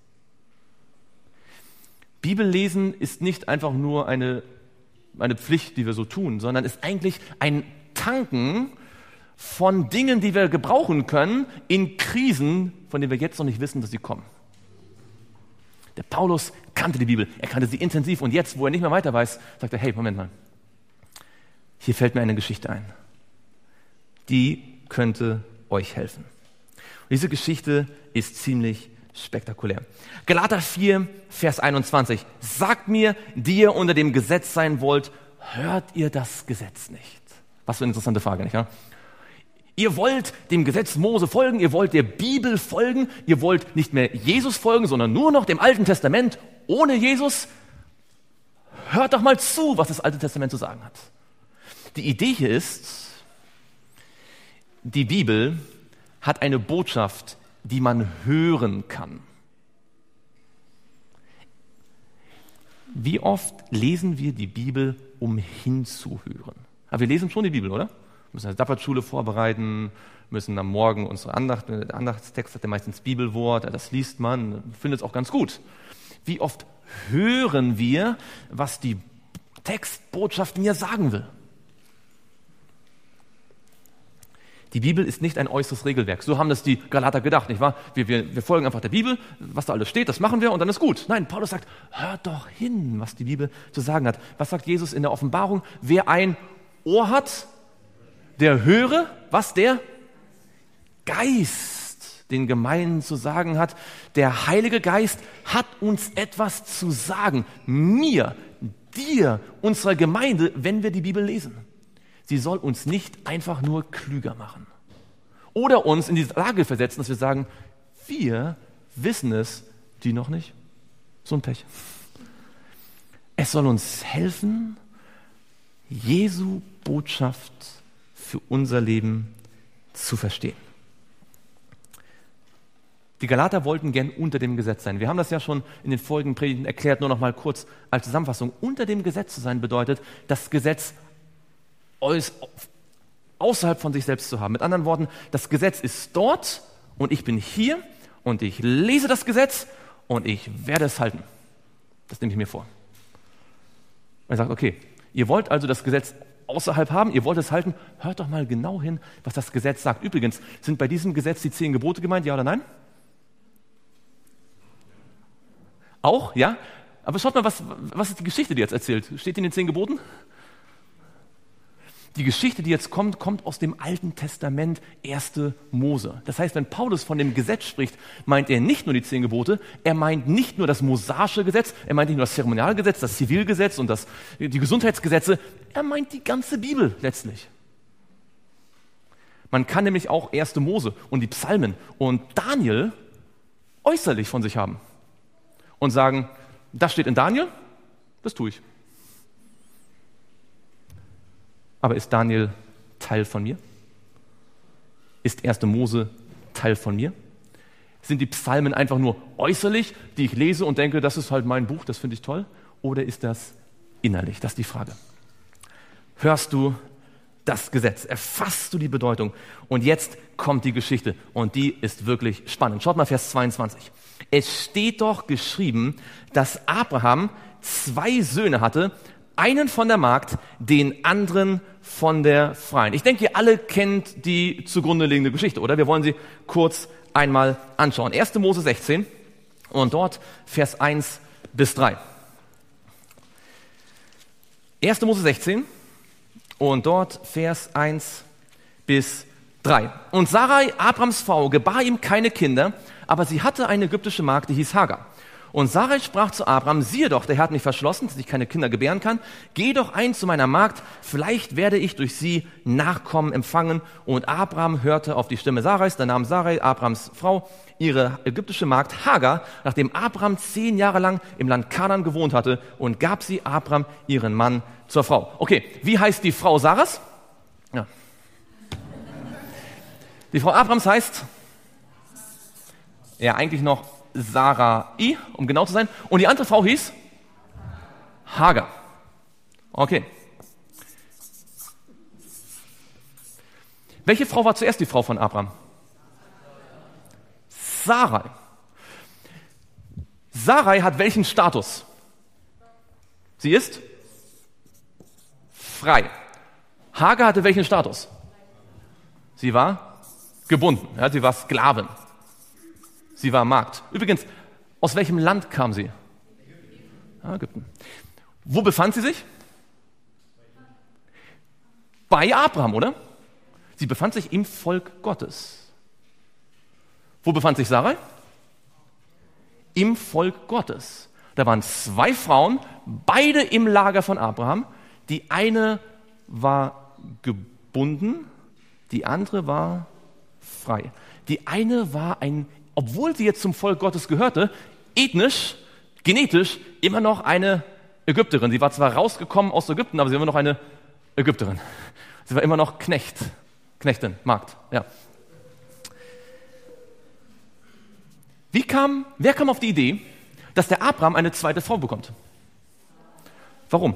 Bibellesen ist nicht einfach nur eine Pflicht, die wir so tun, sondern ist eigentlich ein Tanken von Dingen, die wir gebrauchen können in Krisen, von denen wir jetzt noch nicht wissen, dass sie kommen. Der Paulus kannte die Bibel, er kannte sie intensiv und jetzt, wo er nicht mehr weiter weiß, sagt er, hey, Moment mal, hier fällt mir eine Geschichte ein. Die könnte euch helfen. Und diese Geschichte ist ziemlich spektakulär. Galater 4, Vers 21. Sagt mir, die ihr unter dem Gesetz sein wollt, hört ihr das Gesetz nicht? Was für eine interessante Frage, nicht wahr? Ihr wollt dem Gesetz Mose folgen, ihr wollt der Bibel folgen, ihr wollt nicht mehr Jesus folgen, sondern nur noch dem Alten Testament ohne Jesus. Hört doch mal zu, was das Alte Testament zu sagen hat. Die Idee hier ist, die Bibel hat eine Botschaft, die man hören kann. Wie oft lesen wir die Bibel, um hinzuhören? Aber wir lesen schon die Bibel, oder? Wir müssen eine Sabbatschule vorbereiten, müssen am Morgen unsere Andacht, der Andachtstext hat ja meistens Bibelwort, das liest man, findet es auch ganz gut. Wie oft hören wir, was die Textbotschaft mir sagen will? Die Bibel ist nicht ein äußeres Regelwerk. So haben das die Galater gedacht, nicht wahr? Wir folgen einfach der Bibel, was da alles steht, das machen wir und dann ist gut. Nein, Paulus sagt, hört doch hin, was die Bibel zu sagen hat. Was sagt Jesus in der Offenbarung? Wer ein Ohr hat, der höre, was der Geist den Gemeinden zu sagen hat. Der Heilige Geist hat uns etwas zu sagen. Mir, dir, unserer Gemeinde, wenn wir die Bibel lesen. Sie soll uns nicht einfach nur klüger machen. Oder uns in diese Lage versetzen, dass wir sagen, wir wissen es, die noch nicht. So ein Pech. Es soll uns helfen, Jesu Botschaft für unser Leben zu verstehen. Die Galater wollten gern unter dem Gesetz sein. Wir haben das ja schon in den folgenden Predigten erklärt, nur noch mal kurz als Zusammenfassung. Unter dem Gesetz zu sein bedeutet, das Gesetz außerhalb von sich selbst zu haben. Mit anderen Worten, das Gesetz ist dort und ich bin hier und ich lese das Gesetz und ich werde es halten. Das nehme ich mir vor. Er sagt, okay, ihr wollt also das Gesetz außerhalb haben, ihr wollt es halten, hört doch mal genau hin, was das Gesetz sagt. Übrigens, sind bei diesem Gesetz die 10 Gebote gemeint, ja oder nein? Auch, ja? Aber schaut mal, was ist die Geschichte, die jetzt erzählt? Steht in den 10 Geboten? Die Geschichte, die jetzt kommt aus dem Alten Testament, 1. Mose. Das heißt, wenn Paulus von dem Gesetz spricht, meint er nicht nur die 10 Gebote, er meint nicht nur das mosaische Gesetz, er meint nicht nur das Zeremonialgesetz, das Zivilgesetz und die Gesundheitsgesetze, er meint die ganze Bibel letztlich. Man kann nämlich auch 1. Mose und die Psalmen und Daniel äußerlich von sich haben und sagen, das steht in Daniel, das tue ich. Aber ist Daniel Teil von mir? Ist 1. Mose Teil von mir? Sind die Psalmen einfach nur äußerlich, die ich lese und denke, das ist halt mein Buch, das finde ich toll? Oder ist das innerlich? Das ist die Frage. Hörst du das Gesetz? Erfasst du die Bedeutung? Und jetzt kommt die Geschichte und die ist wirklich spannend. Schaut mal Vers 22. Es steht doch geschrieben, dass Abraham 2 Söhne hatte, einen von der Magd, den anderen von der Freien. Ich denke, ihr alle kennt die zugrunde liegende Geschichte, oder? Wir wollen sie kurz einmal anschauen. 1. Mose 16 und dort Vers 1 bis 3. 1. Mose 16 und dort Vers 1 bis 3. Und Sarai, Abrams Frau, gebar ihm keine Kinder, aber sie hatte eine ägyptische Magd, die hieß Hagar. Und Sarai sprach zu Abram, siehe doch, der Herr hat mich verschlossen, dass ich keine Kinder gebären kann. Geh doch ein zu meiner Magd, vielleicht werde ich durch sie Nachkommen empfangen. Und Abram hörte auf die Stimme Sarais, da nahm Sarai, Abrams Frau, ihre ägyptische Magd Hagar, nachdem Abram 10 Jahre lang im Land Kanaan gewohnt hatte, und gab sie Abram, ihren Mann, zur Frau. Okay, wie heißt die Frau Saras? Ja. Die Frau Abrams heißt, ja, eigentlich noch Sarai, um genau zu sein. Und die andere Frau hieß Hagar. Okay. Welche Frau war zuerst die Frau von Abraham? Sarai. Sarai hat welchen Status? Sie ist frei. Hagar hatte welchen Status? Sie war gebunden. Ja, sie war Sklavin. Sie war Magd. Übrigens, aus welchem Land kam sie? Ägypten. Wo befand sie sich? Bei Abraham, oder? Sie befand sich im Volk Gottes. Wo befand sich Sarai? Im Volk Gottes. Da waren 2 Frauen, beide im Lager von Abraham. Die eine war gebunden, die andere war frei. Die eine war obwohl sie jetzt zum Volk Gottes gehörte, ethnisch, genetisch immer noch eine Ägypterin. Sie war zwar rausgekommen aus Ägypten, aber sie war immer noch eine Ägypterin. Sie war immer noch Knechtin, Magd. Ja. Wer kam auf die Idee, dass der Abraham eine zweite Frau bekommt? Warum?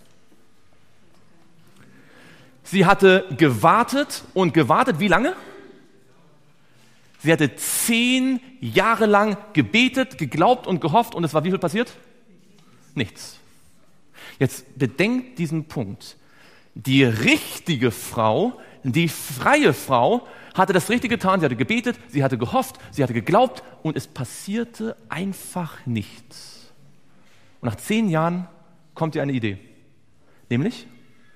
Sie hatte gewartet und gewartet, wie lange? Sie hatte 10 Jahre lang gebetet, geglaubt und gehofft, und es war wie viel passiert? Nichts. Jetzt bedenkt diesen Punkt. Die richtige Frau, die freie Frau, hatte das Richtige getan. Sie hatte gebetet, sie hatte gehofft, sie hatte geglaubt, und es passierte einfach nichts. Und nach 10 Jahren kommt ihr eine Idee. Nämlich,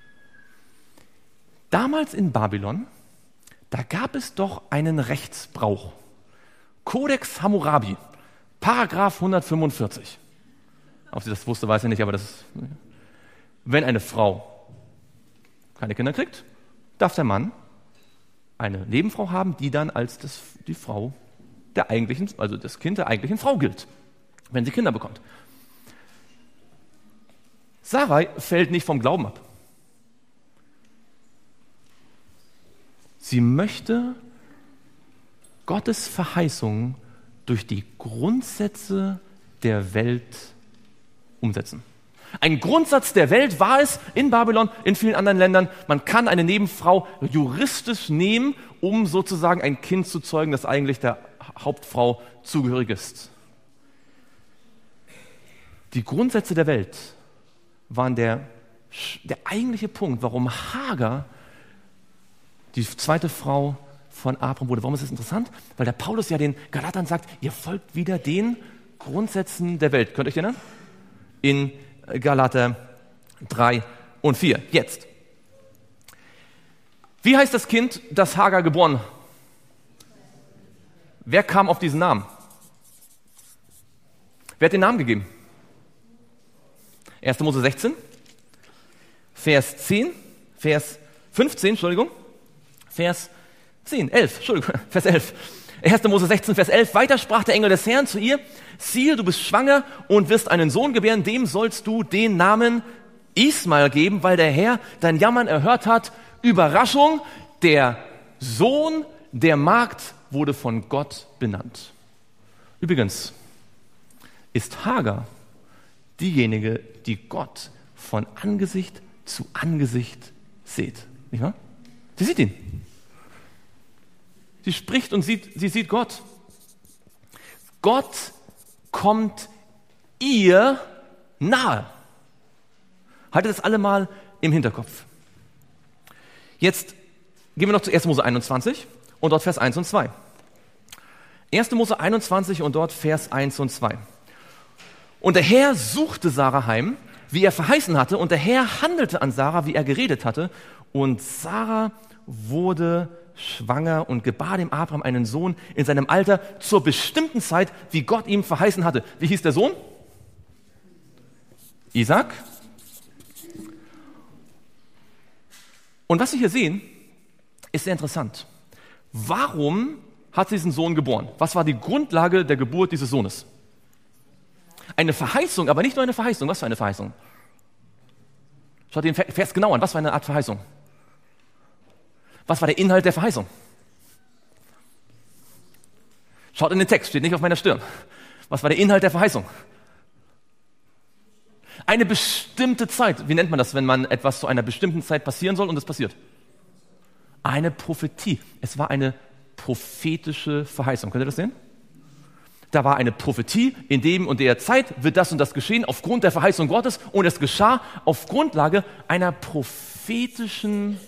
damals in Babylon, da gab es doch einen Rechtsbrauch. Kodex Hammurabi, Paragraph 145. Ob sie das wusste, weiß ich nicht, aber wenn eine Frau keine Kinder kriegt, darf der Mann eine Nebenfrau haben, die dann als die Frau der eigentlichen, also das Kind der eigentlichen Frau gilt, wenn sie Kinder bekommt. Sarai fällt nicht vom Glauben ab. Sie möchte Gottes Verheißungen durch die Grundsätze der Welt umsetzen. Ein Grundsatz der Welt war es in Babylon, in vielen anderen Ländern, man kann eine Nebenfrau juristisch nehmen, um sozusagen ein Kind zu zeugen, das eigentlich der Hauptfrau zugehörig ist. Die Grundsätze der Welt waren der eigentliche Punkt, warum Hagar die zweite Frau von Abraham wurde. Warum ist das interessant? Weil der Paulus ja den Galatern sagt, ihr folgt wieder den Grundsätzen der Welt. Könnt ihr euch erinnern? In Galater 3 und 4. Jetzt. Wie heißt das Kind, das Hagar geboren? Wer kam auf diesen Namen? Wer hat den Namen gegeben? 1. Mose 16, Vers 10, Vers 15, Vers 10, 11, Vers 11. 1. Mose 16, Vers 11. Weiter sprach der Engel des Herrn zu ihr, siehe, du bist schwanger und wirst einen Sohn gebären, dem sollst du den Namen Ismael geben, weil der Herr dein Jammern erhört hat. Überraschung, der Sohn der Magd wurde von Gott benannt. Übrigens ist Hagar diejenige, die Gott von Angesicht zu Angesicht sieht. Nicht wahr? Sie sieht ihn. Sie spricht und sie sieht Gott. Gott kommt ihr nahe. Haltet das alle mal im Hinterkopf. Jetzt gehen wir noch zu 1. Mose 21 und dort Vers 1 und 2. 1. Mose 21 und dort Vers 1 und 2. Und der Herr suchte Sarah heim, wie er verheißen hatte, und der Herr handelte an Sarah, wie er geredet hatte, und Sarah wurde schwanger und gebar dem Abraham einen Sohn in seinem Alter zur bestimmten Zeit, wie Gott ihm verheißen hatte. Wie hieß der Sohn? Isaac. Und was Sie hier sehen, ist sehr interessant. Warum hat sie diesen Sohn geboren? Was war die Grundlage der Geburt dieses Sohnes? Eine Verheißung, aber nicht nur eine Verheißung. Was für eine Verheißung? Schaut den Vers genau an. Was für eine Art Verheißung? Was war der Inhalt der Verheißung? Schaut in den Text, steht nicht auf meiner Stirn. Was war der Inhalt der Verheißung? Eine bestimmte Zeit. Wie nennt man das, wenn man etwas zu einer bestimmten Zeit passieren soll und es passiert? Eine Prophetie. Es war eine prophetische Verheißung. Könnt ihr das sehen? Da war eine Prophetie, in dem und der Zeit wird das und das geschehen aufgrund der Verheißung Gottes, und es geschah auf Grundlage einer prophetischen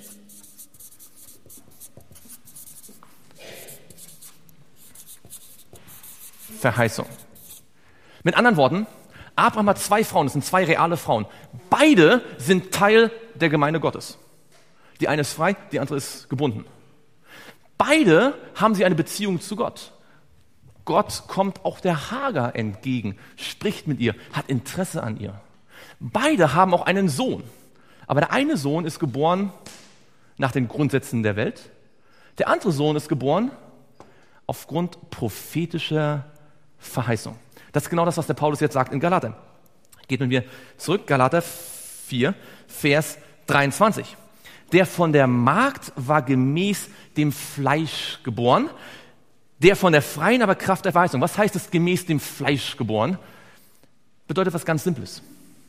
Verheißung. Mit anderen Worten, Abraham hat 2 Frauen, das sind 2 reale Frauen. Beide sind Teil der Gemeinde Gottes. Die eine ist frei, die andere ist gebunden. Beide haben sie eine Beziehung zu Gott. Gott kommt auch der Hagar entgegen, spricht mit ihr, hat Interesse an ihr. Beide haben auch einen Sohn. Aber der eine Sohn ist geboren nach den Grundsätzen der Welt. Der andere Sohn ist geboren aufgrund prophetischer Verheißung. Das ist genau das, was der Paulus jetzt sagt in Galater. Geht mit mir zurück, Galater 4, Vers 23. Der von der Magd war gemäß dem Fleisch geboren, der von der Freien aber Kraft der Verheißung. Was heißt es, gemäß dem Fleisch geboren? Bedeutet was ganz Simples.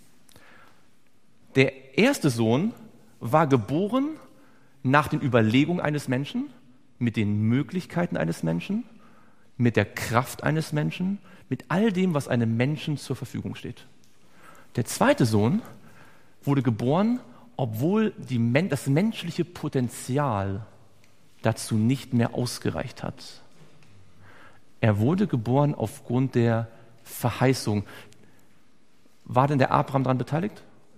Der erste Sohn war geboren nach den Überlegungen eines Menschen, mit den Möglichkeiten eines Menschen, mit der Kraft eines Menschen, mit all dem, was einem Menschen zur Verfügung steht. Der zweite Sohn wurde geboren, obwohl das menschliche Potenzial dazu nicht mehr ausgereicht hat. Er wurde geboren aufgrund der Verheißung. War denn der Abraham daran beteiligt?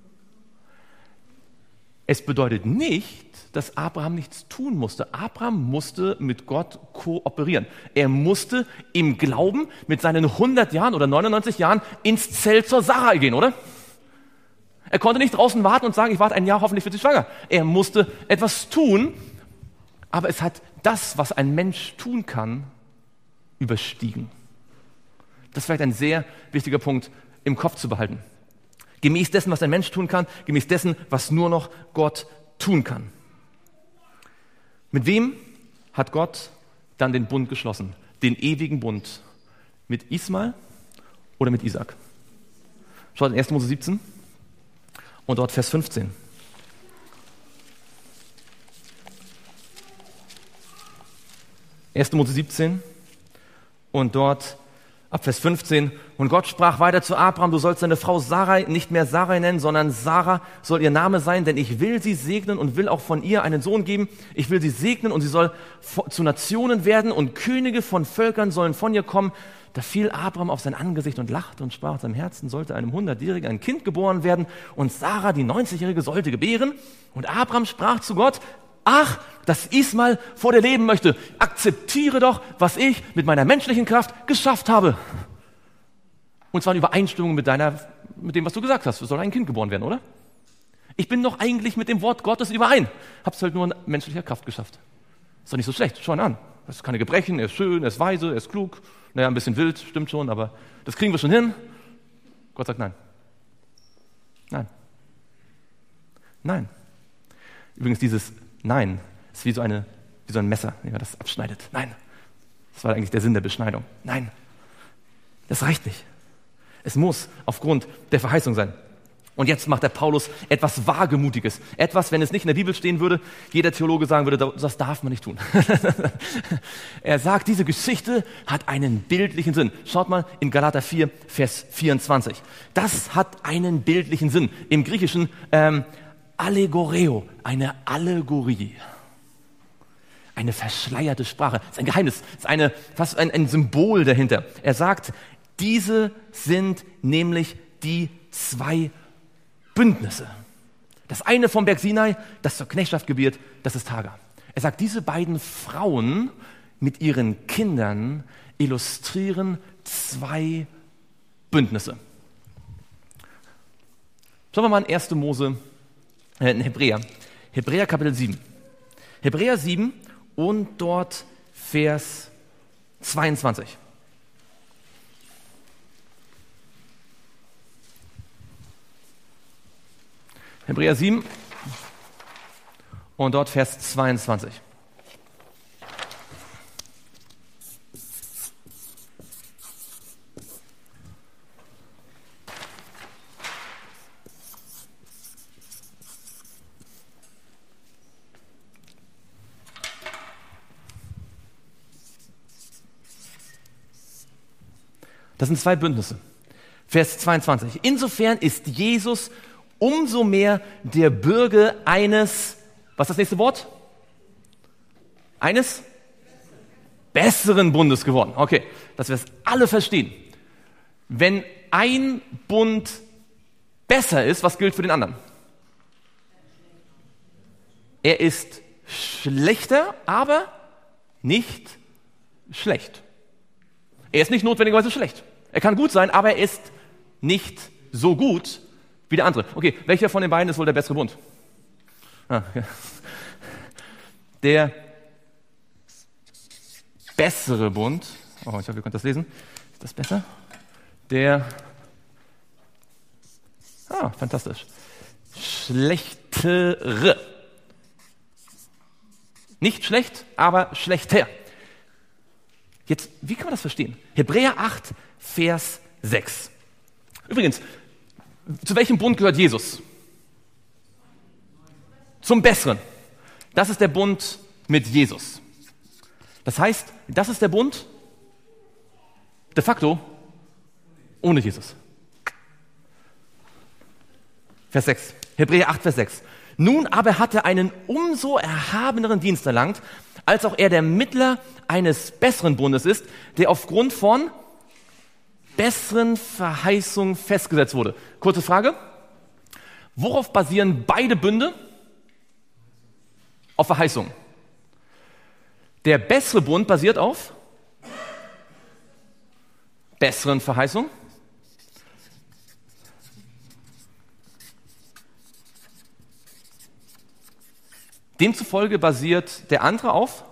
Es bedeutet nicht, dass Abraham nichts tun musste. Abraham musste mit Gott kooperieren. Er musste im Glauben mit seinen 100 Jahren oder 99 Jahren ins Zelt zur Sarai gehen, oder? Er konnte nicht draußen warten und sagen, ich warte ein Jahr, hoffentlich wird sie schwanger. Er musste etwas tun, aber es hat das, was ein Mensch tun kann, überstiegen. Das ist vielleicht ein sehr wichtiger Punkt im Kopf zu behalten. Gemäß dessen, was ein Mensch tun kann, gemäß dessen, was nur noch Gott tun kann. Mit wem hat Gott dann den Bund geschlossen? Den ewigen Bund. Mit Ismael oder mit Isaac? Schaut in 1. Mose 17 und dort Vers 15. 1. Mose 17 und dort ab Vers 15. Und Gott sprach weiter zu Abraham, du sollst deine Frau Sarai nicht mehr Sarai nennen, sondern Sarah soll ihr Name sein, denn ich will sie segnen und will auch von ihr einen Sohn geben. Ich will sie segnen und sie soll zu Nationen werden und Könige von Völkern sollen von ihr kommen. Da fiel Abraham auf sein Angesicht und lachte und sprach, in seinem Herzen sollte einem 100-Jährigen ein Kind geboren werden und Sarah, die 90-Jährige, sollte gebären. Und Abraham sprach zu Gott, ach, dass Ismael vor dir leben möchte. Akzeptiere doch, was ich mit meiner menschlichen Kraft geschafft habe. Und zwar in Übereinstimmung mit dem, was du gesagt hast. Es soll ein Kind geboren werden, oder? Ich bin doch eigentlich mit dem Wort Gottes überein. Hab's halt nur in menschlicher Kraft geschafft. Ist doch nicht so schlecht. Schau ihn an. Er hat keine Gebrechen, er ist schön, er ist weise, er ist klug. Naja, ein bisschen wild, stimmt schon, aber das kriegen wir schon hin. Gott sagt nein. Nein. Nein. Übrigens, dieses Nein ist wie so ein Messer, wenn man das abschneidet. Nein. Das war eigentlich der Sinn der Beschneidung. Nein. Das reicht nicht. Es muss aufgrund der Verheißung sein. Und jetzt macht der Paulus etwas Wagemutiges. Etwas, wenn es nicht in der Bibel stehen würde, jeder Theologe sagen würde, das darf man nicht tun. Er sagt, diese Geschichte hat einen bildlichen Sinn. Schaut mal in Galater 4, Vers 24. Das hat einen bildlichen Sinn. Im Griechischen Allegoreo, eine Allegorie. Eine verschleierte Sprache. Das ist ein Geheimnis. Das ist fast ein Symbol dahinter. Er sagt, diese sind nämlich die zwei Bündnisse. Das eine vom Berg Sinai, das zur Knechtschaft gebiert, das ist Hagar. Er sagt, diese beiden Frauen mit ihren Kindern illustrieren zwei Bündnisse. Schauen wir mal in Hebräer. Hebräer Kapitel 7. Hebräer 7 und dort Vers 22. Hebräer 7 und dort Vers 22. Das sind zwei Bündnisse. Vers 22. Insofern ist Jesus umso mehr der Bürger eines, was ist das nächste Wort? Eines besseren Bundes geworden. Okay, dass wir es alle verstehen. Wenn ein Bund besser ist, was gilt für den anderen? Er ist schlechter, aber nicht schlecht. Er ist nicht notwendigerweise schlecht. Er kann gut sein, aber er ist nicht so gut wie der andere. Okay, welcher von den beiden ist wohl der bessere Bund? Ja. Der bessere Bund. Oh, ich hoffe, ihr könnt das lesen. Ist das besser? Fantastisch. Schlechtere. Nicht schlecht, aber schlechter. Jetzt, wie kann man das verstehen? Hebräer 8, Vers 6. Übrigens, zu welchem Bund gehört Jesus? Zum Besseren. Das ist der Bund mit Jesus. Das heißt, das ist der Bund de facto ohne Jesus. Vers 6. Hebräer 8, Vers 6. Nun aber hat er einen umso erhabeneren Dienst erlangt, als auch er der Mittler eines besseren Bundes ist, der aufgrund von besseren Verheißungen festgesetzt wurde. Kurze Frage. Worauf basieren beide Bünde? Auf Verheißungen. Der bessere Bund basiert auf besseren Verheißungen. Demzufolge basiert der andere auf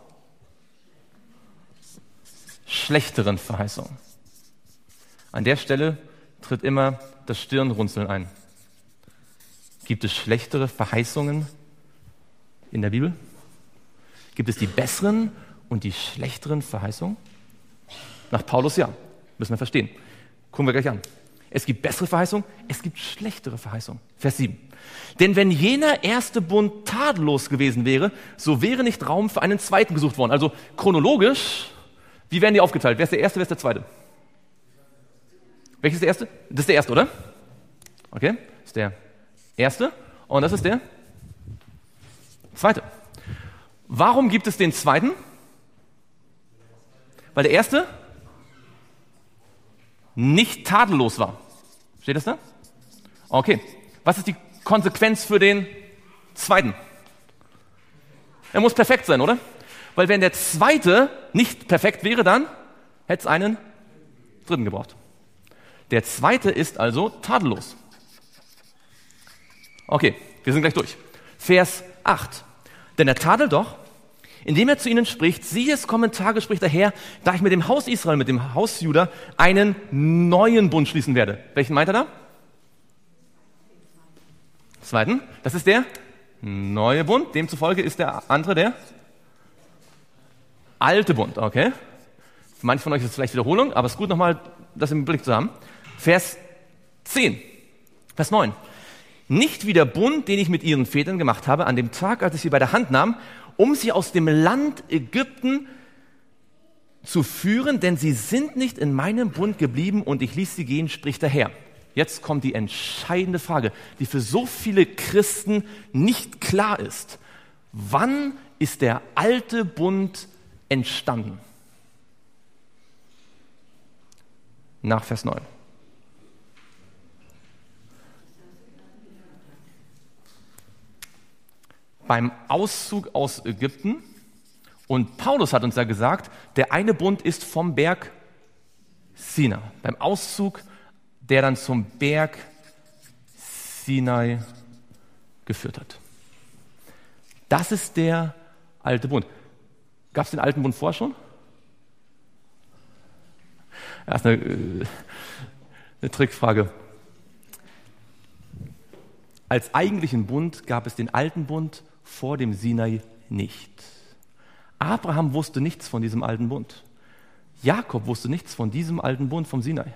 schlechteren Verheißungen. An der Stelle tritt immer das Stirnrunzeln ein. Gibt es schlechtere Verheißungen in der Bibel? Gibt es die besseren und die schlechteren Verheißungen? Nach Paulus ja. Müssen wir verstehen. Gucken wir gleich an. Es gibt bessere Verheißungen, es gibt schlechtere Verheißungen. Vers 7. Denn wenn jener erste Bund tadellos gewesen wäre, so wäre nicht Raum für einen zweiten gesucht worden. Also chronologisch, wie werden die aufgeteilt? Wer ist der Erste, wer ist der Zweite? Welches ist der Erste? Das ist der Erste, oder? Okay, das ist der Erste. Und das ist der Zweite. Warum gibt es den Zweiten? Weil der Erste nicht tadellos war. Steht das da? Okay. Was ist die Konsequenz für den Zweiten? Er muss perfekt sein, oder? Weil wenn der Zweite nicht perfekt wäre, dann hätte es einen Dritten gebraucht. Der Zweite ist also tadellos. Okay, wir sind gleich durch. Vers 8. Denn er tadelt doch, indem er zu ihnen spricht, siehe, es kommen Tage, spricht der Herr, da ich mit dem Haus Israel, mit dem Haus Juda, einen neuen Bund schließen werde. Welchen meint er da? Zweiten. Das ist der neue Bund. Demzufolge ist der andere der alte Bund. Okay. Für manche von euch ist es vielleicht Wiederholung, aber es ist gut, nochmal das im Blick zu haben. Vers 10. Vers 9. Nicht wie der Bund, den ich mit ihren Vätern gemacht habe, an dem Tag, als ich sie bei der Hand nahm, um sie aus dem Land Ägypten zu führen, denn sie sind nicht in meinem Bund geblieben und ich ließ sie gehen, spricht der Herr. Jetzt kommt die entscheidende Frage, die für so viele Christen nicht klar ist. Wann ist der alte Bund entstanden? Nach Vers 9. Beim Auszug aus Ägypten, und Paulus hat uns ja gesagt, der eine Bund ist vom Berg Sinai. Beim Auszug, der dann zum Berg Sinai geführt hat. Das ist der alte Bund. Gab es den alten Bund vorher schon? Das ist eine Trickfrage. Als eigentlichen Bund gab es den alten Bund vor dem Sinai nicht. Abraham wusste nichts von diesem alten Bund. Jakob wusste nichts von diesem alten Bund vom Sinai.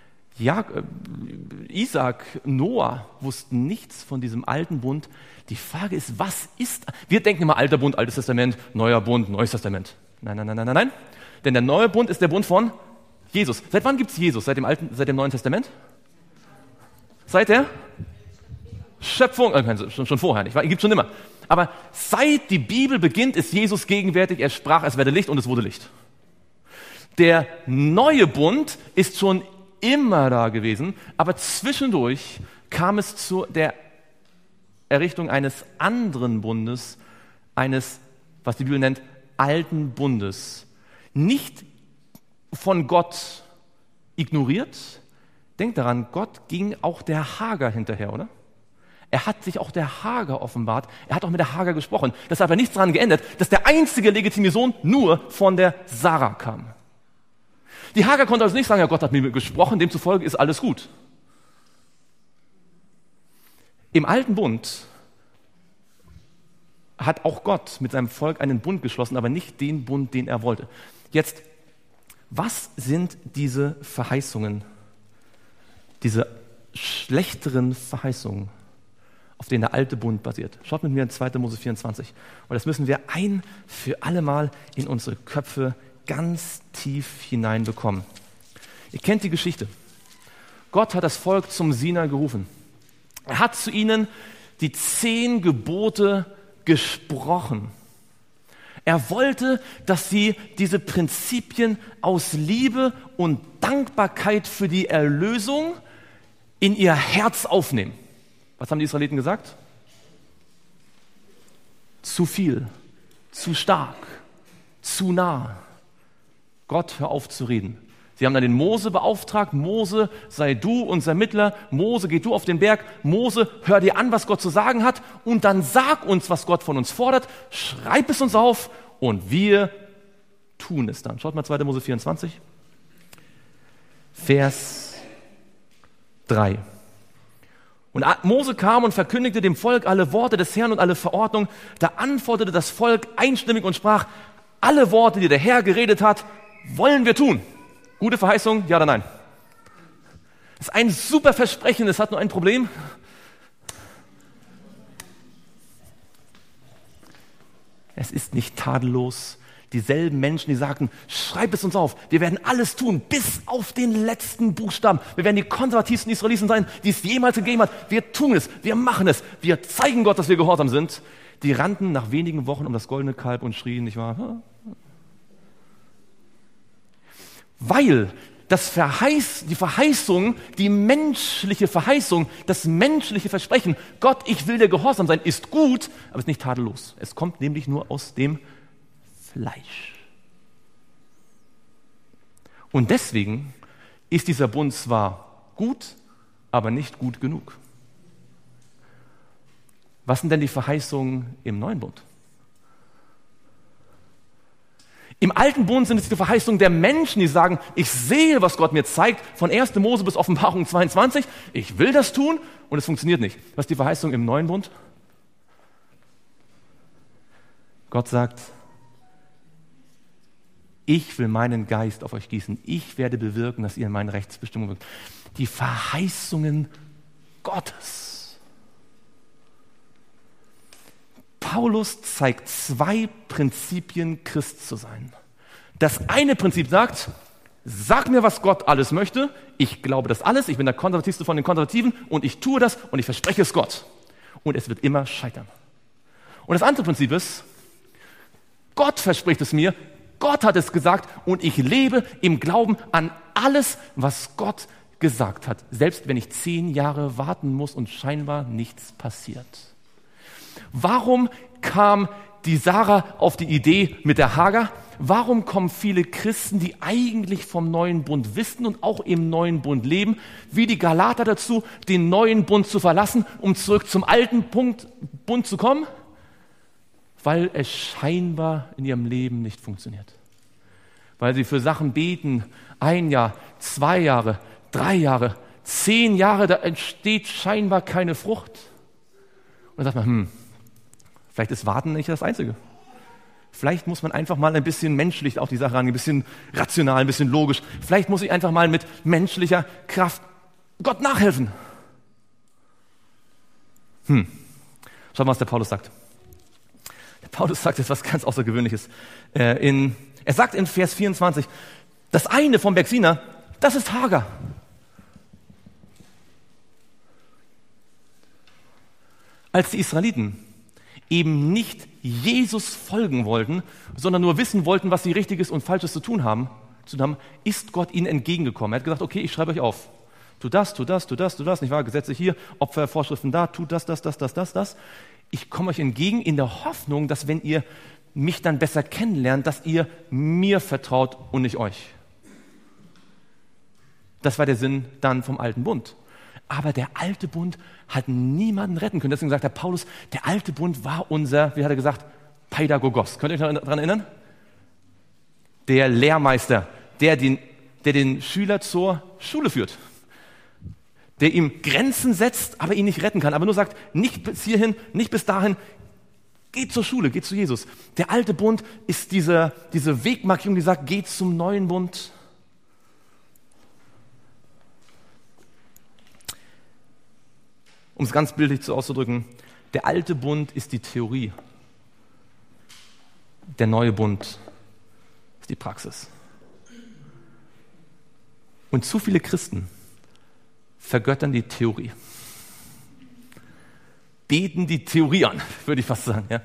Isaac, Noah wussten nichts von diesem alten Bund. Die Frage ist, was ist? Wir denken immer alter Bund, Altes Testament, neuer Bund, Neues Testament. Nein. Denn der neue Bund ist der Bund von Jesus. Seit wann gibt es Jesus? Seit dem Neuen Testament? Seit der Schöpfung? Schon vorher nicht, gibt schon immer. Aber seit die Bibel beginnt, ist Jesus gegenwärtig. Er sprach, es werde Licht und es wurde Licht. Der neue Bund ist schon immer da gewesen, aber zwischendurch kam es zu der Errichtung eines anderen Bundes, eines, was die Bibel nennt, alten Bundes. Nicht von Gott ignoriert. Denkt daran, Gott ging auch der Hagar hinterher, oder? Er hat sich auch der Hagar offenbart. Er hat auch mit der Hagar gesprochen. Das hat aber nichts daran geändert, dass der einzige legitime Sohn nur von der Sarah kam. Die Hagar konnte also nicht sagen, ja, Gott hat mit mir gesprochen, demzufolge ist alles gut. Im alten Bund hat auch Gott mit seinem Volk einen Bund geschlossen, aber nicht den Bund, den er wollte. Jetzt, was sind diese Verheißungen, diese schlechteren Verheißungen, auf denen der alte Bund basiert? Schaut mit mir in 2. Mose 24. Und das müssen wir ein für alle Mal in unsere Köpfe ganz tief hineinbekommen. Ihr kennt die Geschichte. Gott hat das Volk zum Sinai gerufen. Er hat zu ihnen die 10 Gebote gesprochen. Er wollte, dass sie diese Prinzipien aus Liebe und Dankbarkeit für die Erlösung in ihr Herz aufnehmen. Was haben die Israeliten gesagt? Zu viel, zu stark, zu nah. Gott, hör auf zu reden. Sie haben dann den Mose beauftragt. Mose, sei du unser Mittler. Mose, geh du auf den Berg. Mose, hör dir an, was Gott zu sagen hat. Und dann sag uns, was Gott von uns fordert. Schreib es uns auf und wir tun es dann. Schaut mal 2. Mose 24. Vers 3. Und Mose kam und verkündigte dem Volk alle Worte des Herrn und alle Verordnungen. Da antwortete das Volk einstimmig und sprach, alle Worte, die der Herr geredet hat, wollen wir tun. Gute Verheißung, ja oder nein? Das ist ein super Versprechen, es hat nur ein Problem. Es ist nicht tadellos. Dieselben Menschen, die sagten, schreib es uns auf, wir werden alles tun, bis auf den letzten Buchstaben. Wir werden die konservativsten Israeliten sein, die es jemals gegeben hat. Wir tun es, wir machen es, wir zeigen Gott, dass wir gehorsam sind. Die rannten nach wenigen Wochen um das goldene Kalb und schrien, nicht wahr? Weil die Verheißung, die menschliche Verheißung, das menschliche Versprechen, Gott, ich will dir gehorsam sein, ist gut, aber ist nicht tadellos. Es kommt nämlich nur aus dem Fleisch. Und deswegen ist dieser Bund zwar gut, aber nicht gut genug. Was sind denn die Verheißungen im neuen Bund? Im alten Bund sind es die Verheißungen der Menschen, die sagen, ich sehe, was Gott mir zeigt, von 1. Mose bis Offenbarung 22, ich will das tun und es funktioniert nicht. Was ist die Verheißung im neuen Bund? Gott sagt, ich will meinen Geist auf euch gießen. Ich werde bewirken, dass ihr in meine Rechtsbestimmung wirkt. Die Verheißungen Gottes. Paulus zeigt 2 Prinzipien, Christ zu sein. Das eine Prinzip sagt, sag mir, was Gott alles möchte. Ich glaube das alles. Ich bin der konservativste von den Konservativen und ich tue das und ich verspreche es Gott. Und es wird immer scheitern. Und das andere Prinzip ist, Gott verspricht es mir, Gott hat es gesagt und ich lebe im Glauben an alles, was Gott gesagt hat. Selbst wenn ich 10 Jahre warten muss und scheinbar nichts passiert. Warum kam die Sarah auf die Idee mit der Hagar? Warum kommen viele Christen, die eigentlich vom neuen Bund wissen und auch im neuen Bund leben, wie die Galater dazu, den neuen Bund zu verlassen, um zurück zum alten Bund zu kommen? Weil es scheinbar in ihrem Leben nicht funktioniert. Weil sie für Sachen beten, 1 Jahr, 2 Jahre, 3 Jahre, 10 Jahre, da entsteht scheinbar keine Frucht. Und dann sagt man, vielleicht ist Warten nicht das Einzige. Vielleicht muss man einfach mal ein bisschen menschlich auf die Sache rangehen, ein bisschen rational, ein bisschen logisch. Vielleicht muss ich einfach mal mit menschlicher Kraft Gott nachhelfen. Schaut mal, was der Paulus sagt. Der Paulus sagt jetzt was ganz Außergewöhnliches. Er sagt in Vers 24, das eine vom Berg Sinai, das ist Hagar. Als die Israeliten eben nicht Jesus folgen wollten, sondern nur wissen wollten, was sie Richtiges und Falsches zu tun haben, ist Gott ihnen entgegengekommen. Er hat gesagt, okay, ich schreibe euch auf. Tu das, nicht wahr? Gesetze hier, Opfervorschriften da, tu das. Ich komme euch entgegen in der Hoffnung, dass wenn ihr mich dann besser kennenlernt, dass ihr mir vertraut und nicht euch. Das war der Sinn dann vom alten Bund. Aber der alte Bund hat niemanden retten können. Deswegen sagt der Paulus, der alte Bund war unser, wie hat er gesagt, Pädagogos. Könnt ihr euch daran erinnern? Der Lehrmeister, der den Schüler zur Schule führt. Der ihm Grenzen setzt, aber ihn nicht retten kann. Aber nur sagt, nicht bis hierhin, nicht bis dahin, geht zur Schule, geht zu Jesus. Der alte Bund ist diese Wegmarkierung, die sagt, geht zum neuen Bund. Um es ganz bildlich auszudrücken, der alte Bund ist die Theorie. Der neue Bund ist die Praxis. Und zu viele Christen vergöttern die Theorie. Beten die Theorie an, würde ich fast sagen. Ja.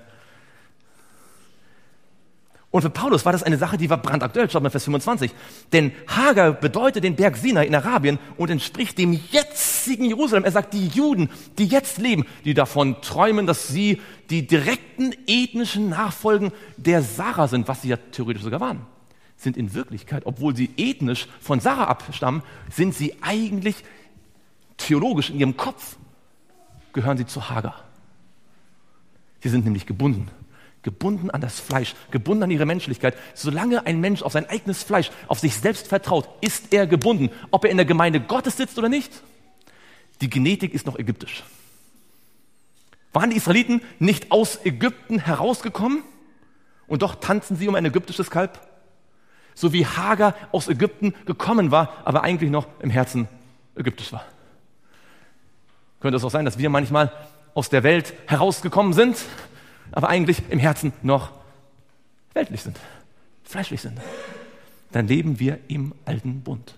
Und für Paulus war das eine Sache, die war brandaktuell. Schaut mal Vers 25. Denn Hagar bedeutet den Berg Sinai in Arabien und entspricht dem jetzigen Jerusalem. Er sagt, die Juden, die jetzt leben, die davon träumen, dass sie die direkten ethnischen Nachfolgen der Sarah sind, was sie ja theoretisch sogar waren, sind in Wirklichkeit, obwohl sie ethnisch von Sarah abstammen, sind sie eigentlich theologisch in ihrem Kopf, gehören sie zu Hagar. Sie sind nämlich gebunden an das Fleisch, gebunden an ihre Menschlichkeit. Solange ein Mensch auf sein eigenes Fleisch, auf sich selbst vertraut, ist er gebunden, ob er in der Gemeinde Gottes sitzt oder nicht. Die Genetik ist noch ägyptisch. Waren die Israeliten nicht aus Ägypten herausgekommen und doch tanzen sie um ein ägyptisches Kalb? So wie Hagar aus Ägypten gekommen war, aber eigentlich noch im Herzen ägyptisch war. Könnte es auch sein, dass wir manchmal aus der Welt herausgekommen sind, aber eigentlich im Herzen noch weltlich sind, fleischlich sind. Dann leben wir im alten Bund.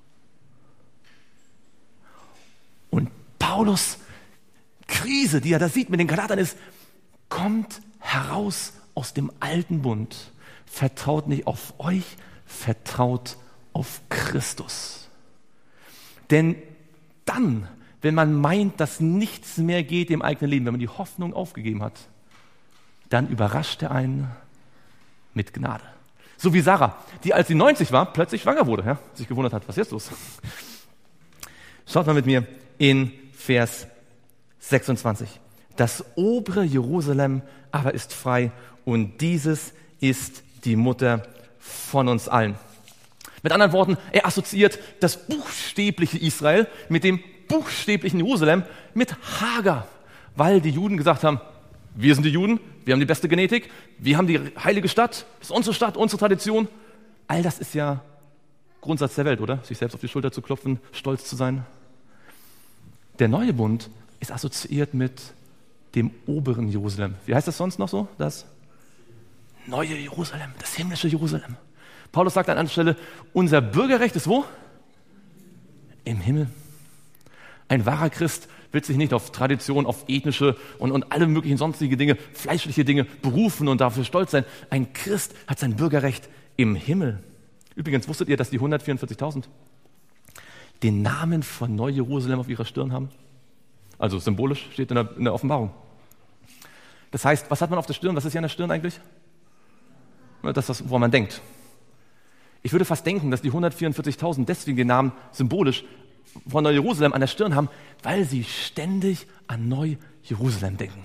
Und Paulus' Krise, die er da sieht mit den Galatern, ist, kommt heraus aus dem alten Bund. Vertraut nicht auf euch, vertraut auf Christus. Denn dann, wenn man meint, dass nichts mehr geht im eigenen Leben, wenn man die Hoffnung aufgegeben hat, dann überrascht er einen mit Gnade. So wie Sarah, die als sie 90 war, plötzlich schwanger wurde, ja, sich gewundert hat, was ist jetzt los? Schaut mal mit mir in Vers 26. Das obere Jerusalem aber ist frei und dieses ist die Mutter von uns allen. Mit anderen Worten, er assoziiert das buchstäbliche Israel mit dem buchstäblichen Jerusalem mit Hagar, weil die Juden gesagt haben, wir sind die Juden, wir haben die beste Genetik, wir haben die heilige Stadt, das ist unsere Stadt, unsere Tradition. All das ist ja Grundsatz der Welt, oder? Sich selbst auf die Schulter zu klopfen, stolz zu sein. Der neue Bund ist assoziiert mit dem oberen Jerusalem. Wie heißt das sonst noch so? Das neue Jerusalem, das himmlische Jerusalem. Paulus sagt an einer Stelle, unser Bürgerrecht ist wo? Im Himmel. Ein wahrer Christ wird sich nicht auf Tradition, auf ethnische und alle möglichen sonstigen Dinge, fleischliche Dinge berufen und dafür stolz sein. Ein Christ hat sein Bürgerrecht im Himmel. Übrigens, wusstet ihr, dass die 144.000 den Namen von Neu-Jerusalem auf ihrer Stirn haben? Also symbolisch steht in der Offenbarung. Das heißt, was hat man auf der Stirn? Was ist hier an der Stirn eigentlich? Das ist das, woran man denkt. Ich würde fast denken, dass die 144.000 deswegen den Namen symbolisch von Neu-Jerusalem an der Stirn haben, weil sie ständig an Neu-Jerusalem denken.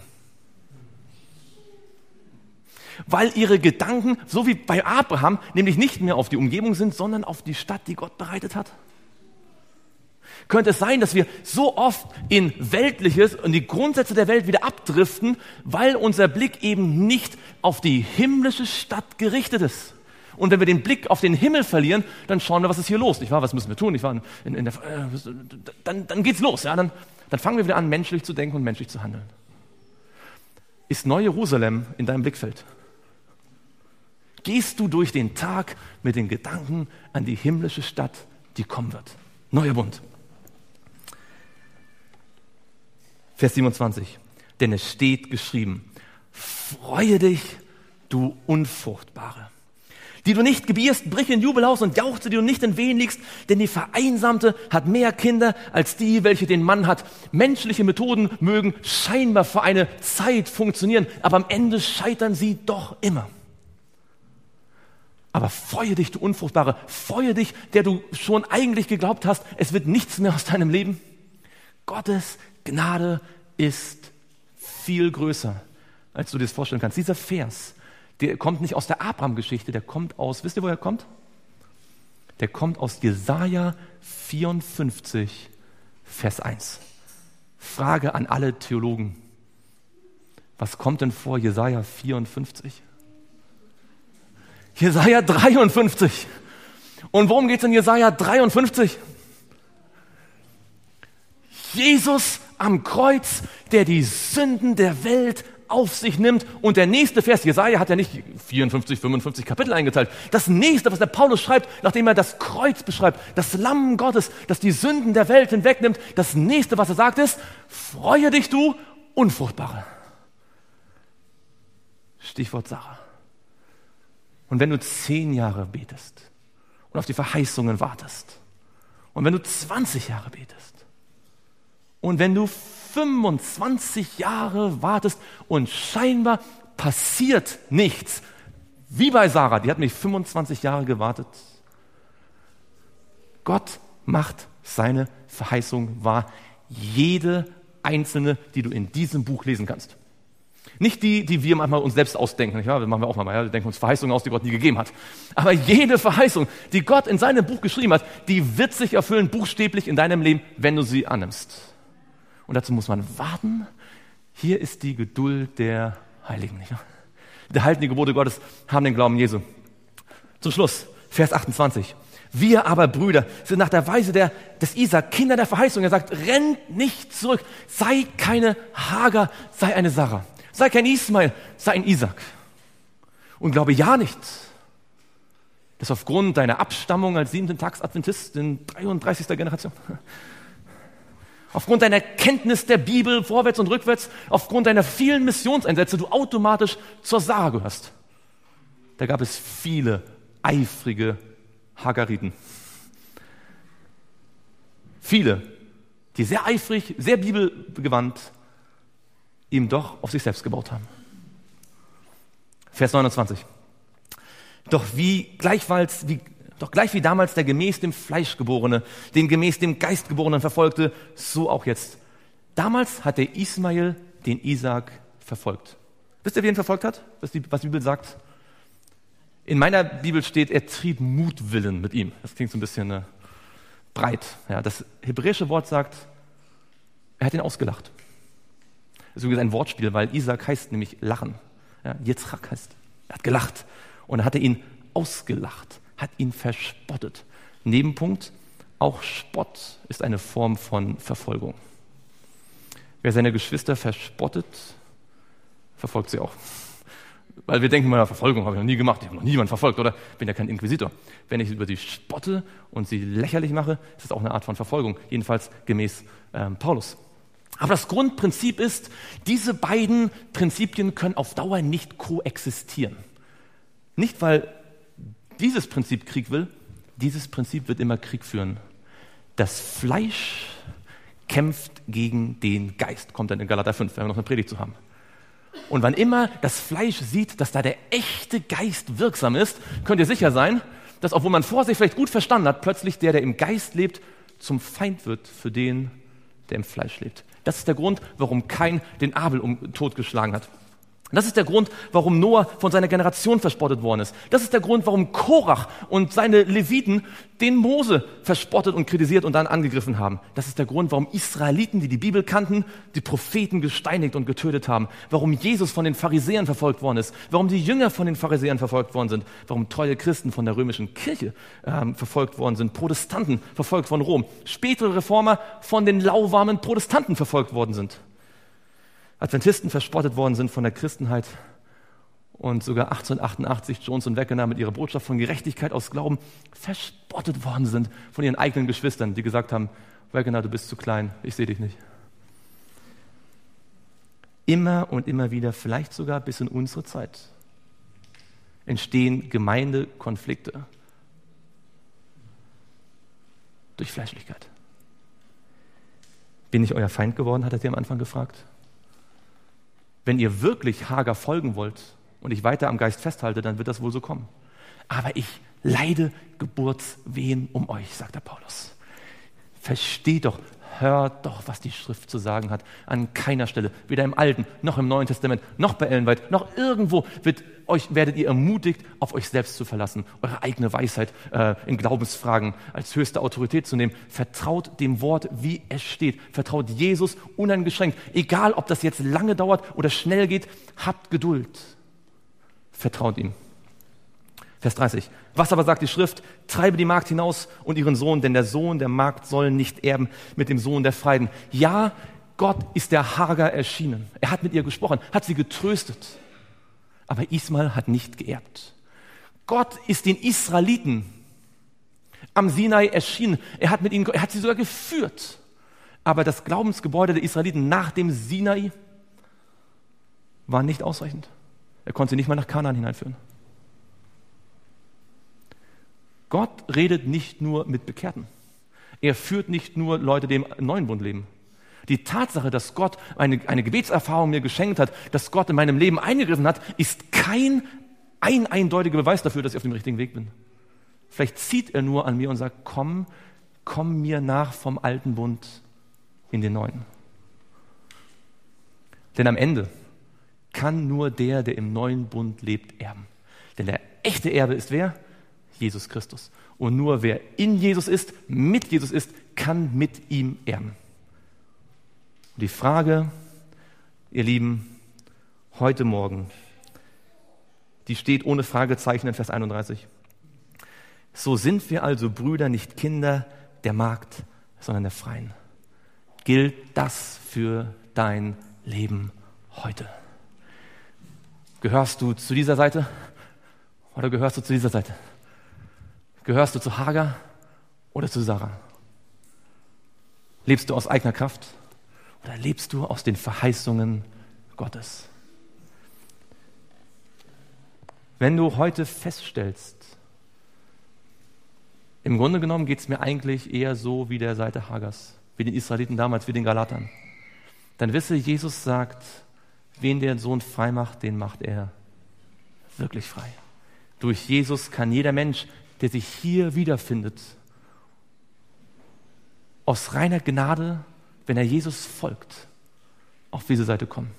Weil ihre Gedanken, so wie bei Abraham, nämlich nicht mehr auf die Umgebung sind, sondern auf die Stadt, die Gott bereitet hat. Könnte es sein, dass wir so oft in Weltliches und die Grundsätze der Welt wieder abdriften, weil unser Blick eben nicht auf die himmlische Stadt gerichtet ist? Und wenn wir den Blick auf den Himmel verlieren, dann schauen wir, was ist hier los, nicht wahr? Was müssen wir tun? Ich war dann geht's los, ja? Dann fangen wir wieder an, menschlich zu denken und menschlich zu handeln. Ist Neu-Jerusalem in deinem Blickfeld? Gehst du durch den Tag mit den Gedanken an die himmlische Stadt, die kommen wird? Neuer Bund. Vers 27. Denn es steht geschrieben, freue dich, du Unfruchtbare, die du nicht gebierst, brich in Jubel aus und jauchze, die du nicht in Wehen liegst, denn die Vereinsamte hat mehr Kinder als die, welche den Mann hat. Menschliche Methoden mögen scheinbar für eine Zeit funktionieren, aber am Ende scheitern sie doch immer. Aber freue dich, du Unfruchtbare, freue dich, der du schon eigentlich geglaubt hast, es wird nichts mehr aus deinem Leben. Gottes Gnade ist viel größer, als du dir das vorstellen kannst. Dieser Vers, der kommt nicht aus der Abraham-Geschichte, der kommt aus, wisst ihr, woher er kommt? Der kommt aus Jesaja 54, Vers 1. Frage an alle Theologen. Was kommt denn vor Jesaja 54? Jesaja 53. Und worum geht es in Jesaja 53? Jesus am Kreuz, der die Sünden der Welt auf sich nimmt. Und der nächste Vers, Jesaja hat ja nicht 54, 55 Kapitel eingeteilt. Das nächste, was der Paulus schreibt, nachdem er das Kreuz beschreibt, das Lamm Gottes, das die Sünden der Welt hinwegnimmt, das nächste, was er sagt, ist, freue dich, du Unfruchtbare. Stichwort Sarah. Und wenn du 10 Jahre betest und auf die Verheißungen wartest, und wenn du 20 Jahre betest, und wenn du 25 Jahre wartest und scheinbar passiert nichts, wie bei Sarah, die hat mich 25 Jahre gewartet. Gott macht seine Verheißung wahr. Jede einzelne, die du in diesem Buch lesen kannst. Nicht die, die wir manchmal uns selbst ausdenken. Nicht wahr? Das machen wir auch manchmal. Ja? Wir denken uns Verheißungen aus, die Gott nie gegeben hat. Aber jede Verheißung, die Gott in seinem Buch geschrieben hat, die wird sich erfüllen, buchstäblich in deinem Leben, wenn du sie annimmst. Und dazu muss man warten. Hier ist die Geduld der Heiligen. Nicht wahr? Die halten die Gebote Gottes, haben den Glauben Jesu. Zum Schluss, Vers 28. Wir aber, Brüder, sind nach der Weise des Isaak, Kinder der Verheißung. Er sagt, rennt nicht zurück, sei keine Hagar, sei eine Sarah. Sei kein Ismael, sei ein Isaak. Und glaube ja nicht, dass aufgrund deiner Abstammung als 7-Tags-Adventist in 33. Generation, aufgrund deiner Kenntnis der Bibel vorwärts und rückwärts, aufgrund deiner vielen Missionseinsätze, du automatisch zur Sarah gehörst. Da gab es viele eifrige Hagariten. Viele, die sehr eifrig, sehr bibelgewandt ihm doch auf sich selbst gebaut haben. Vers 29. Doch gleich wie damals der gemäß dem Fleisch Geborene, den gemäß dem Geist Geborenen verfolgte, so auch jetzt. Damals hat der Ismael den Isaak verfolgt. Wisst ihr, wie er ihn verfolgt hat? Was die Bibel sagt? In meiner Bibel steht, er trieb Mutwillen mit ihm. Das klingt so ein bisschen breit. Ja, das hebräische Wort sagt, er hat ihn ausgelacht. Das ist übrigens ein Wortspiel, weil Isaak heißt nämlich lachen. Ja, Yitzchak heißt, er hat gelacht. Und dann hat er ihn ausgelacht, hat ihn verspottet. Nebenpunkt, auch Spott ist eine Form von Verfolgung. Wer seine Geschwister verspottet, verfolgt sie auch. Weil wir denken, Verfolgung habe ich noch nie gemacht, ich habe noch nie jemanden verfolgt, oder? Ich bin ja kein Inquisitor. Wenn ich über sie spotte und sie lächerlich mache, ist das auch eine Art von Verfolgung, jedenfalls gemäß Paulus. Aber das Grundprinzip ist, diese beiden Prinzipien können auf Dauer nicht koexistieren. Nicht, weil dieses Prinzip Krieg will, dieses Prinzip wird immer Krieg führen. Das Fleisch kämpft gegen den Geist, kommt dann in Galater 5, wenn wir noch eine Predigt zu haben. Und wann immer das Fleisch sieht, dass da der echte Geist wirksam ist, könnt ihr sicher sein, dass, obwohl man vor sich vielleicht gut verstanden hat, plötzlich der im Geist lebt, zum Feind wird für den, der im Fleisch lebt. Das ist der Grund, warum Kain den Abel totgeschlagen hat. Das ist der Grund, warum Noah von seiner Generation verspottet worden ist. Das ist der Grund, warum Korach und seine Leviten den Mose verspottet und kritisiert und dann angegriffen haben. Das ist der Grund, warum Israeliten, die die Bibel kannten, die Propheten gesteinigt und getötet haben. Warum Jesus von den Pharisäern verfolgt worden ist. Warum die Jünger von den Pharisäern verfolgt worden sind. Warum treue Christen von der römischen Kirche verfolgt worden sind. Protestanten verfolgt von Rom. Spätere Reformer von den lauwarmen Protestanten verfolgt worden sind. Adventisten verspottet worden sind von der Christenheit und sogar 1888 Jones und Weckener mit ihrer Botschaft von Gerechtigkeit aus Glauben verspottet worden sind von ihren eigenen Geschwistern, die gesagt haben, Weckener, du bist zu klein, ich sehe dich nicht. Immer und immer wieder, vielleicht sogar bis in unsere Zeit, entstehen Gemeindekonflikte durch Fleischlichkeit. Bin ich euer Feind geworden, hat er dir am Anfang gefragt. Wenn ihr wirklich Hagar folgen wollt und ich weiter am Geist festhalte, dann wird das wohl so kommen. Aber ich leide Geburtswehen um euch, sagt der Paulus. Versteht doch, hört doch, was die Schrift zu sagen hat. An keiner Stelle, weder im Alten, noch im Neuen Testament, noch bei Ellen White, noch irgendwo werdet ihr ermutigt, auf euch selbst zu verlassen, eure eigene Weisheit in Glaubensfragen als höchste Autorität zu nehmen. Vertraut dem Wort, wie es steht. Vertraut Jesus uneingeschränkt. Egal, ob das jetzt lange dauert oder schnell geht, habt Geduld. Vertraut ihm. Vers 30. Was aber sagt die Schrift? Treibe die Magd hinaus und ihren Sohn, denn der Sohn der Magd soll nicht erben mit dem Sohn der Freien. Ja, Gott ist der Hagar erschienen. Er hat mit ihr gesprochen, hat sie getröstet. Aber Ismael hat nicht geerbt. Gott ist den Israeliten am Sinai erschienen. Er hat sie sogar geführt. Aber das Glaubensgebäude der Israeliten nach dem Sinai war nicht ausreichend. Er konnte sie nicht mal nach Kanaan hineinführen. Gott redet nicht nur mit Bekehrten. Er führt nicht nur Leute, die im neuen Bund leben. Die Tatsache, dass Gott eine Gebetserfahrung mir geschenkt hat, dass Gott in meinem Leben eingegriffen hat, ist kein eindeutiger Beweis dafür, dass ich auf dem richtigen Weg bin. Vielleicht zieht er nur an mir und sagt, komm mir nach vom alten Bund in den neuen. Denn am Ende kann nur der im neuen Bund lebt, erben. Denn der echte Erbe ist wer? Jesus Christus. Und nur wer in Jesus ist, mit Jesus ist, kann mit ihm erben. Und die Frage, ihr Lieben, heute Morgen, die steht ohne Fragezeichen in Vers 31. So sind wir also Brüder, nicht Kinder der Magd, sondern der Freien. Gilt das für dein Leben heute? Gehörst du zu dieser Seite oder gehörst du zu dieser Seite? Gehörst du zu Hagar oder zu Sarah? Lebst du aus eigener Kraft oder lebst du aus den Verheißungen Gottes? Wenn du heute feststellst, im Grunde genommen geht es mir eigentlich eher so wie der Seite Hagars, wie den Israeliten damals, wie den Galatern, dann wisse, Jesus sagt, wen der Sohn frei macht, den macht er wirklich frei. Durch Jesus kann jeder Mensch, der sich hier wiederfindet, aus reiner Gnade, wenn er Jesus folgt, auf diese Seite kommen.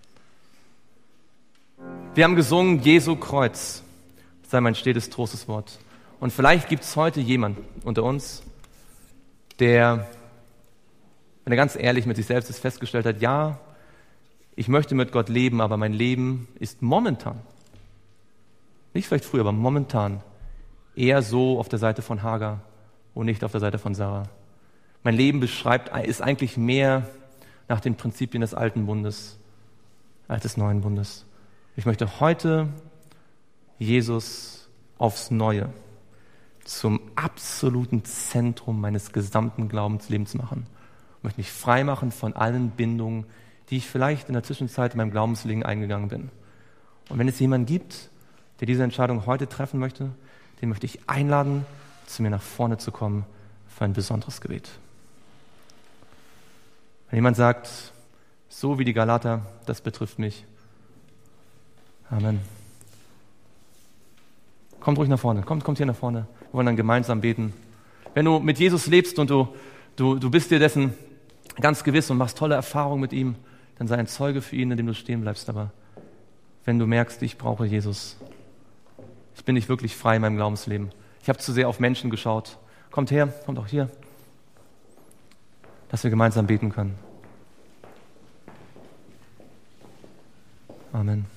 Wir haben gesungen, Jesu Kreuz sei mein stetes Trosteswort. Und vielleicht gibt es heute jemanden unter uns, der, wenn er ganz ehrlich mit sich selbst ist, festgestellt hat, ja, ich möchte mit Gott leben, aber mein Leben ist momentan, nicht vielleicht früher, aber momentan eher so auf der Seite von Hagar und nicht auf der Seite von Sarah. Mein Leben ist eigentlich mehr nach den Prinzipien des alten Bundes als des neuen Bundes. Ich möchte heute Jesus aufs Neue zum absoluten Zentrum meines gesamten Glaubenslebens machen. Ich möchte mich frei machen von allen Bindungen, die ich vielleicht in der Zwischenzeit in meinem Glaubensleben eingegangen bin. Und wenn es jemanden gibt, der diese Entscheidung heute treffen möchte, den möchte ich einladen, zu mir nach vorne zu kommen für ein besonderes Gebet. Wenn jemand sagt, so wie die Galater, das betrifft mich. Amen. Kommt ruhig nach vorne, kommt hier nach vorne. Wir wollen dann gemeinsam beten. Wenn du mit Jesus lebst und du bist dir dessen ganz gewiss und machst tolle Erfahrungen mit ihm, dann sei ein Zeuge für ihn, indem du stehen bleibst. Aber wenn du merkst, ich brauche Jesus, ich bin nicht wirklich frei in meinem Glaubensleben, ich habe zu sehr auf Menschen geschaut, kommt her, kommt auch hier, dass wir gemeinsam beten können. Amen.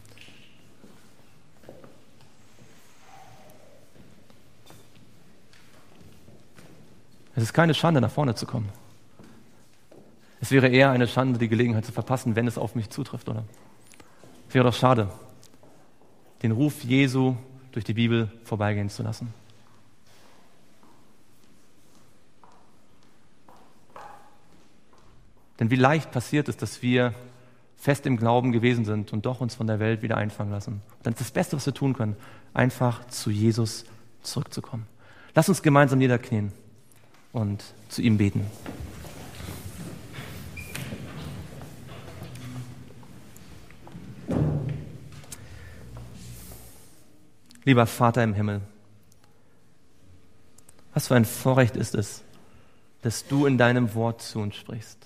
Es ist keine Schande, nach vorne zu kommen. Es wäre eher eine Schande, die Gelegenheit zu verpassen, wenn es auf mich zutrifft, oder? Es wäre doch schade, den Ruf Jesu durch die Bibel vorbeigehen zu lassen. Denn wie leicht passiert es, dass wir fest im Glauben gewesen sind und doch uns von der Welt wieder einfangen lassen. Und dann ist das Beste, was wir tun können, einfach zu Jesus zurückzukommen. Lass uns gemeinsam niederknien und zu ihm beten. Lieber Vater im Himmel, was für ein Vorrecht ist es, dass du in deinem Wort zu uns sprichst.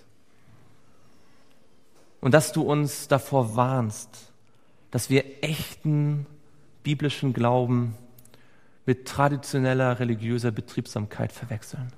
Und dass du uns davor warnst, dass wir echten biblischen Glauben mit traditioneller religiöser Betriebsamkeit verwechseln.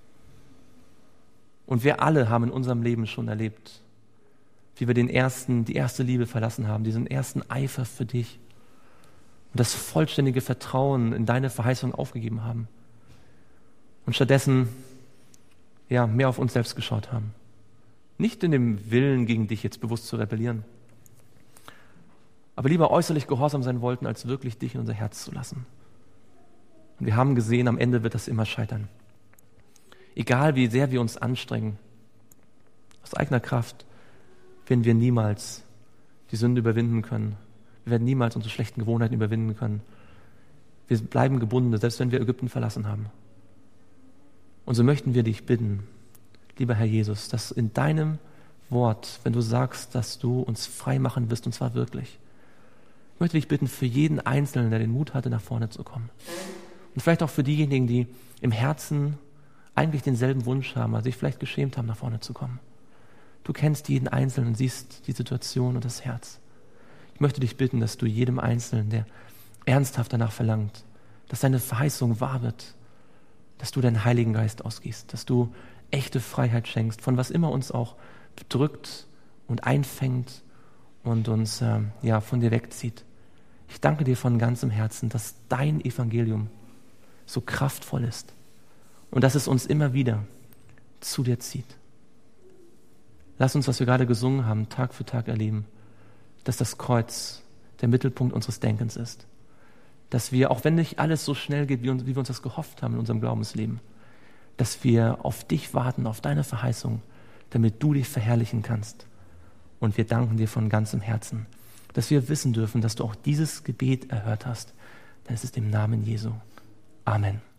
Und wir alle haben in unserem Leben schon erlebt, wie wir die erste Liebe verlassen haben, diesen ersten Eifer für dich und das vollständige Vertrauen in deine Verheißung aufgegeben haben und stattdessen mehr auf uns selbst geschaut haben. Nicht in dem Willen, gegen dich jetzt bewusst zu rebellieren, aber lieber äußerlich gehorsam sein wollten, als wirklich dich in unser Herz zu lassen. Und wir haben gesehen, am Ende wird das immer scheitern. Egal wie sehr wir uns anstrengen, aus eigener Kraft werden wir niemals die Sünde überwinden können. Wir werden niemals unsere schlechten Gewohnheiten überwinden können. Wir bleiben gebunden, selbst wenn wir Ägypten verlassen haben. Und so möchten wir dich bitten, lieber Herr Jesus, dass in deinem Wort, wenn du sagst, dass du uns frei machen wirst, und zwar wirklich, ich möchte dich bitten für jeden Einzelnen, der den Mut hatte, nach vorne zu kommen. Und vielleicht auch für diejenigen, die im Herzen eigentlich denselben Wunsch haben, also sich vielleicht geschämt haben, nach vorne zu kommen. Du kennst jeden Einzelnen, siehst die Situation und das Herz. Ich möchte dich bitten, dass du jedem Einzelnen, der ernsthaft danach verlangt, dass deine Verheißung wahr wird, dass du deinen Heiligen Geist ausgießt, dass du echte Freiheit schenkst, von was immer uns auch bedrückt und einfängt und uns von dir wegzieht. Ich danke dir von ganzem Herzen, dass dein Evangelium so kraftvoll ist und dass es uns immer wieder zu dir zieht. Lass uns, was wir gerade gesungen haben, Tag für Tag erleben, dass das Kreuz der Mittelpunkt unseres Denkens ist. Dass wir, auch wenn nicht alles so schnell geht, wie wir uns das gehofft haben in unserem Glaubensleben, dass wir auf dich warten, auf deine Verheißung, damit du dich verherrlichen kannst. Und wir danken dir von ganzem Herzen, dass wir wissen dürfen, dass du auch dieses Gebet erhört hast. Denn es ist im Namen Jesu. Amen.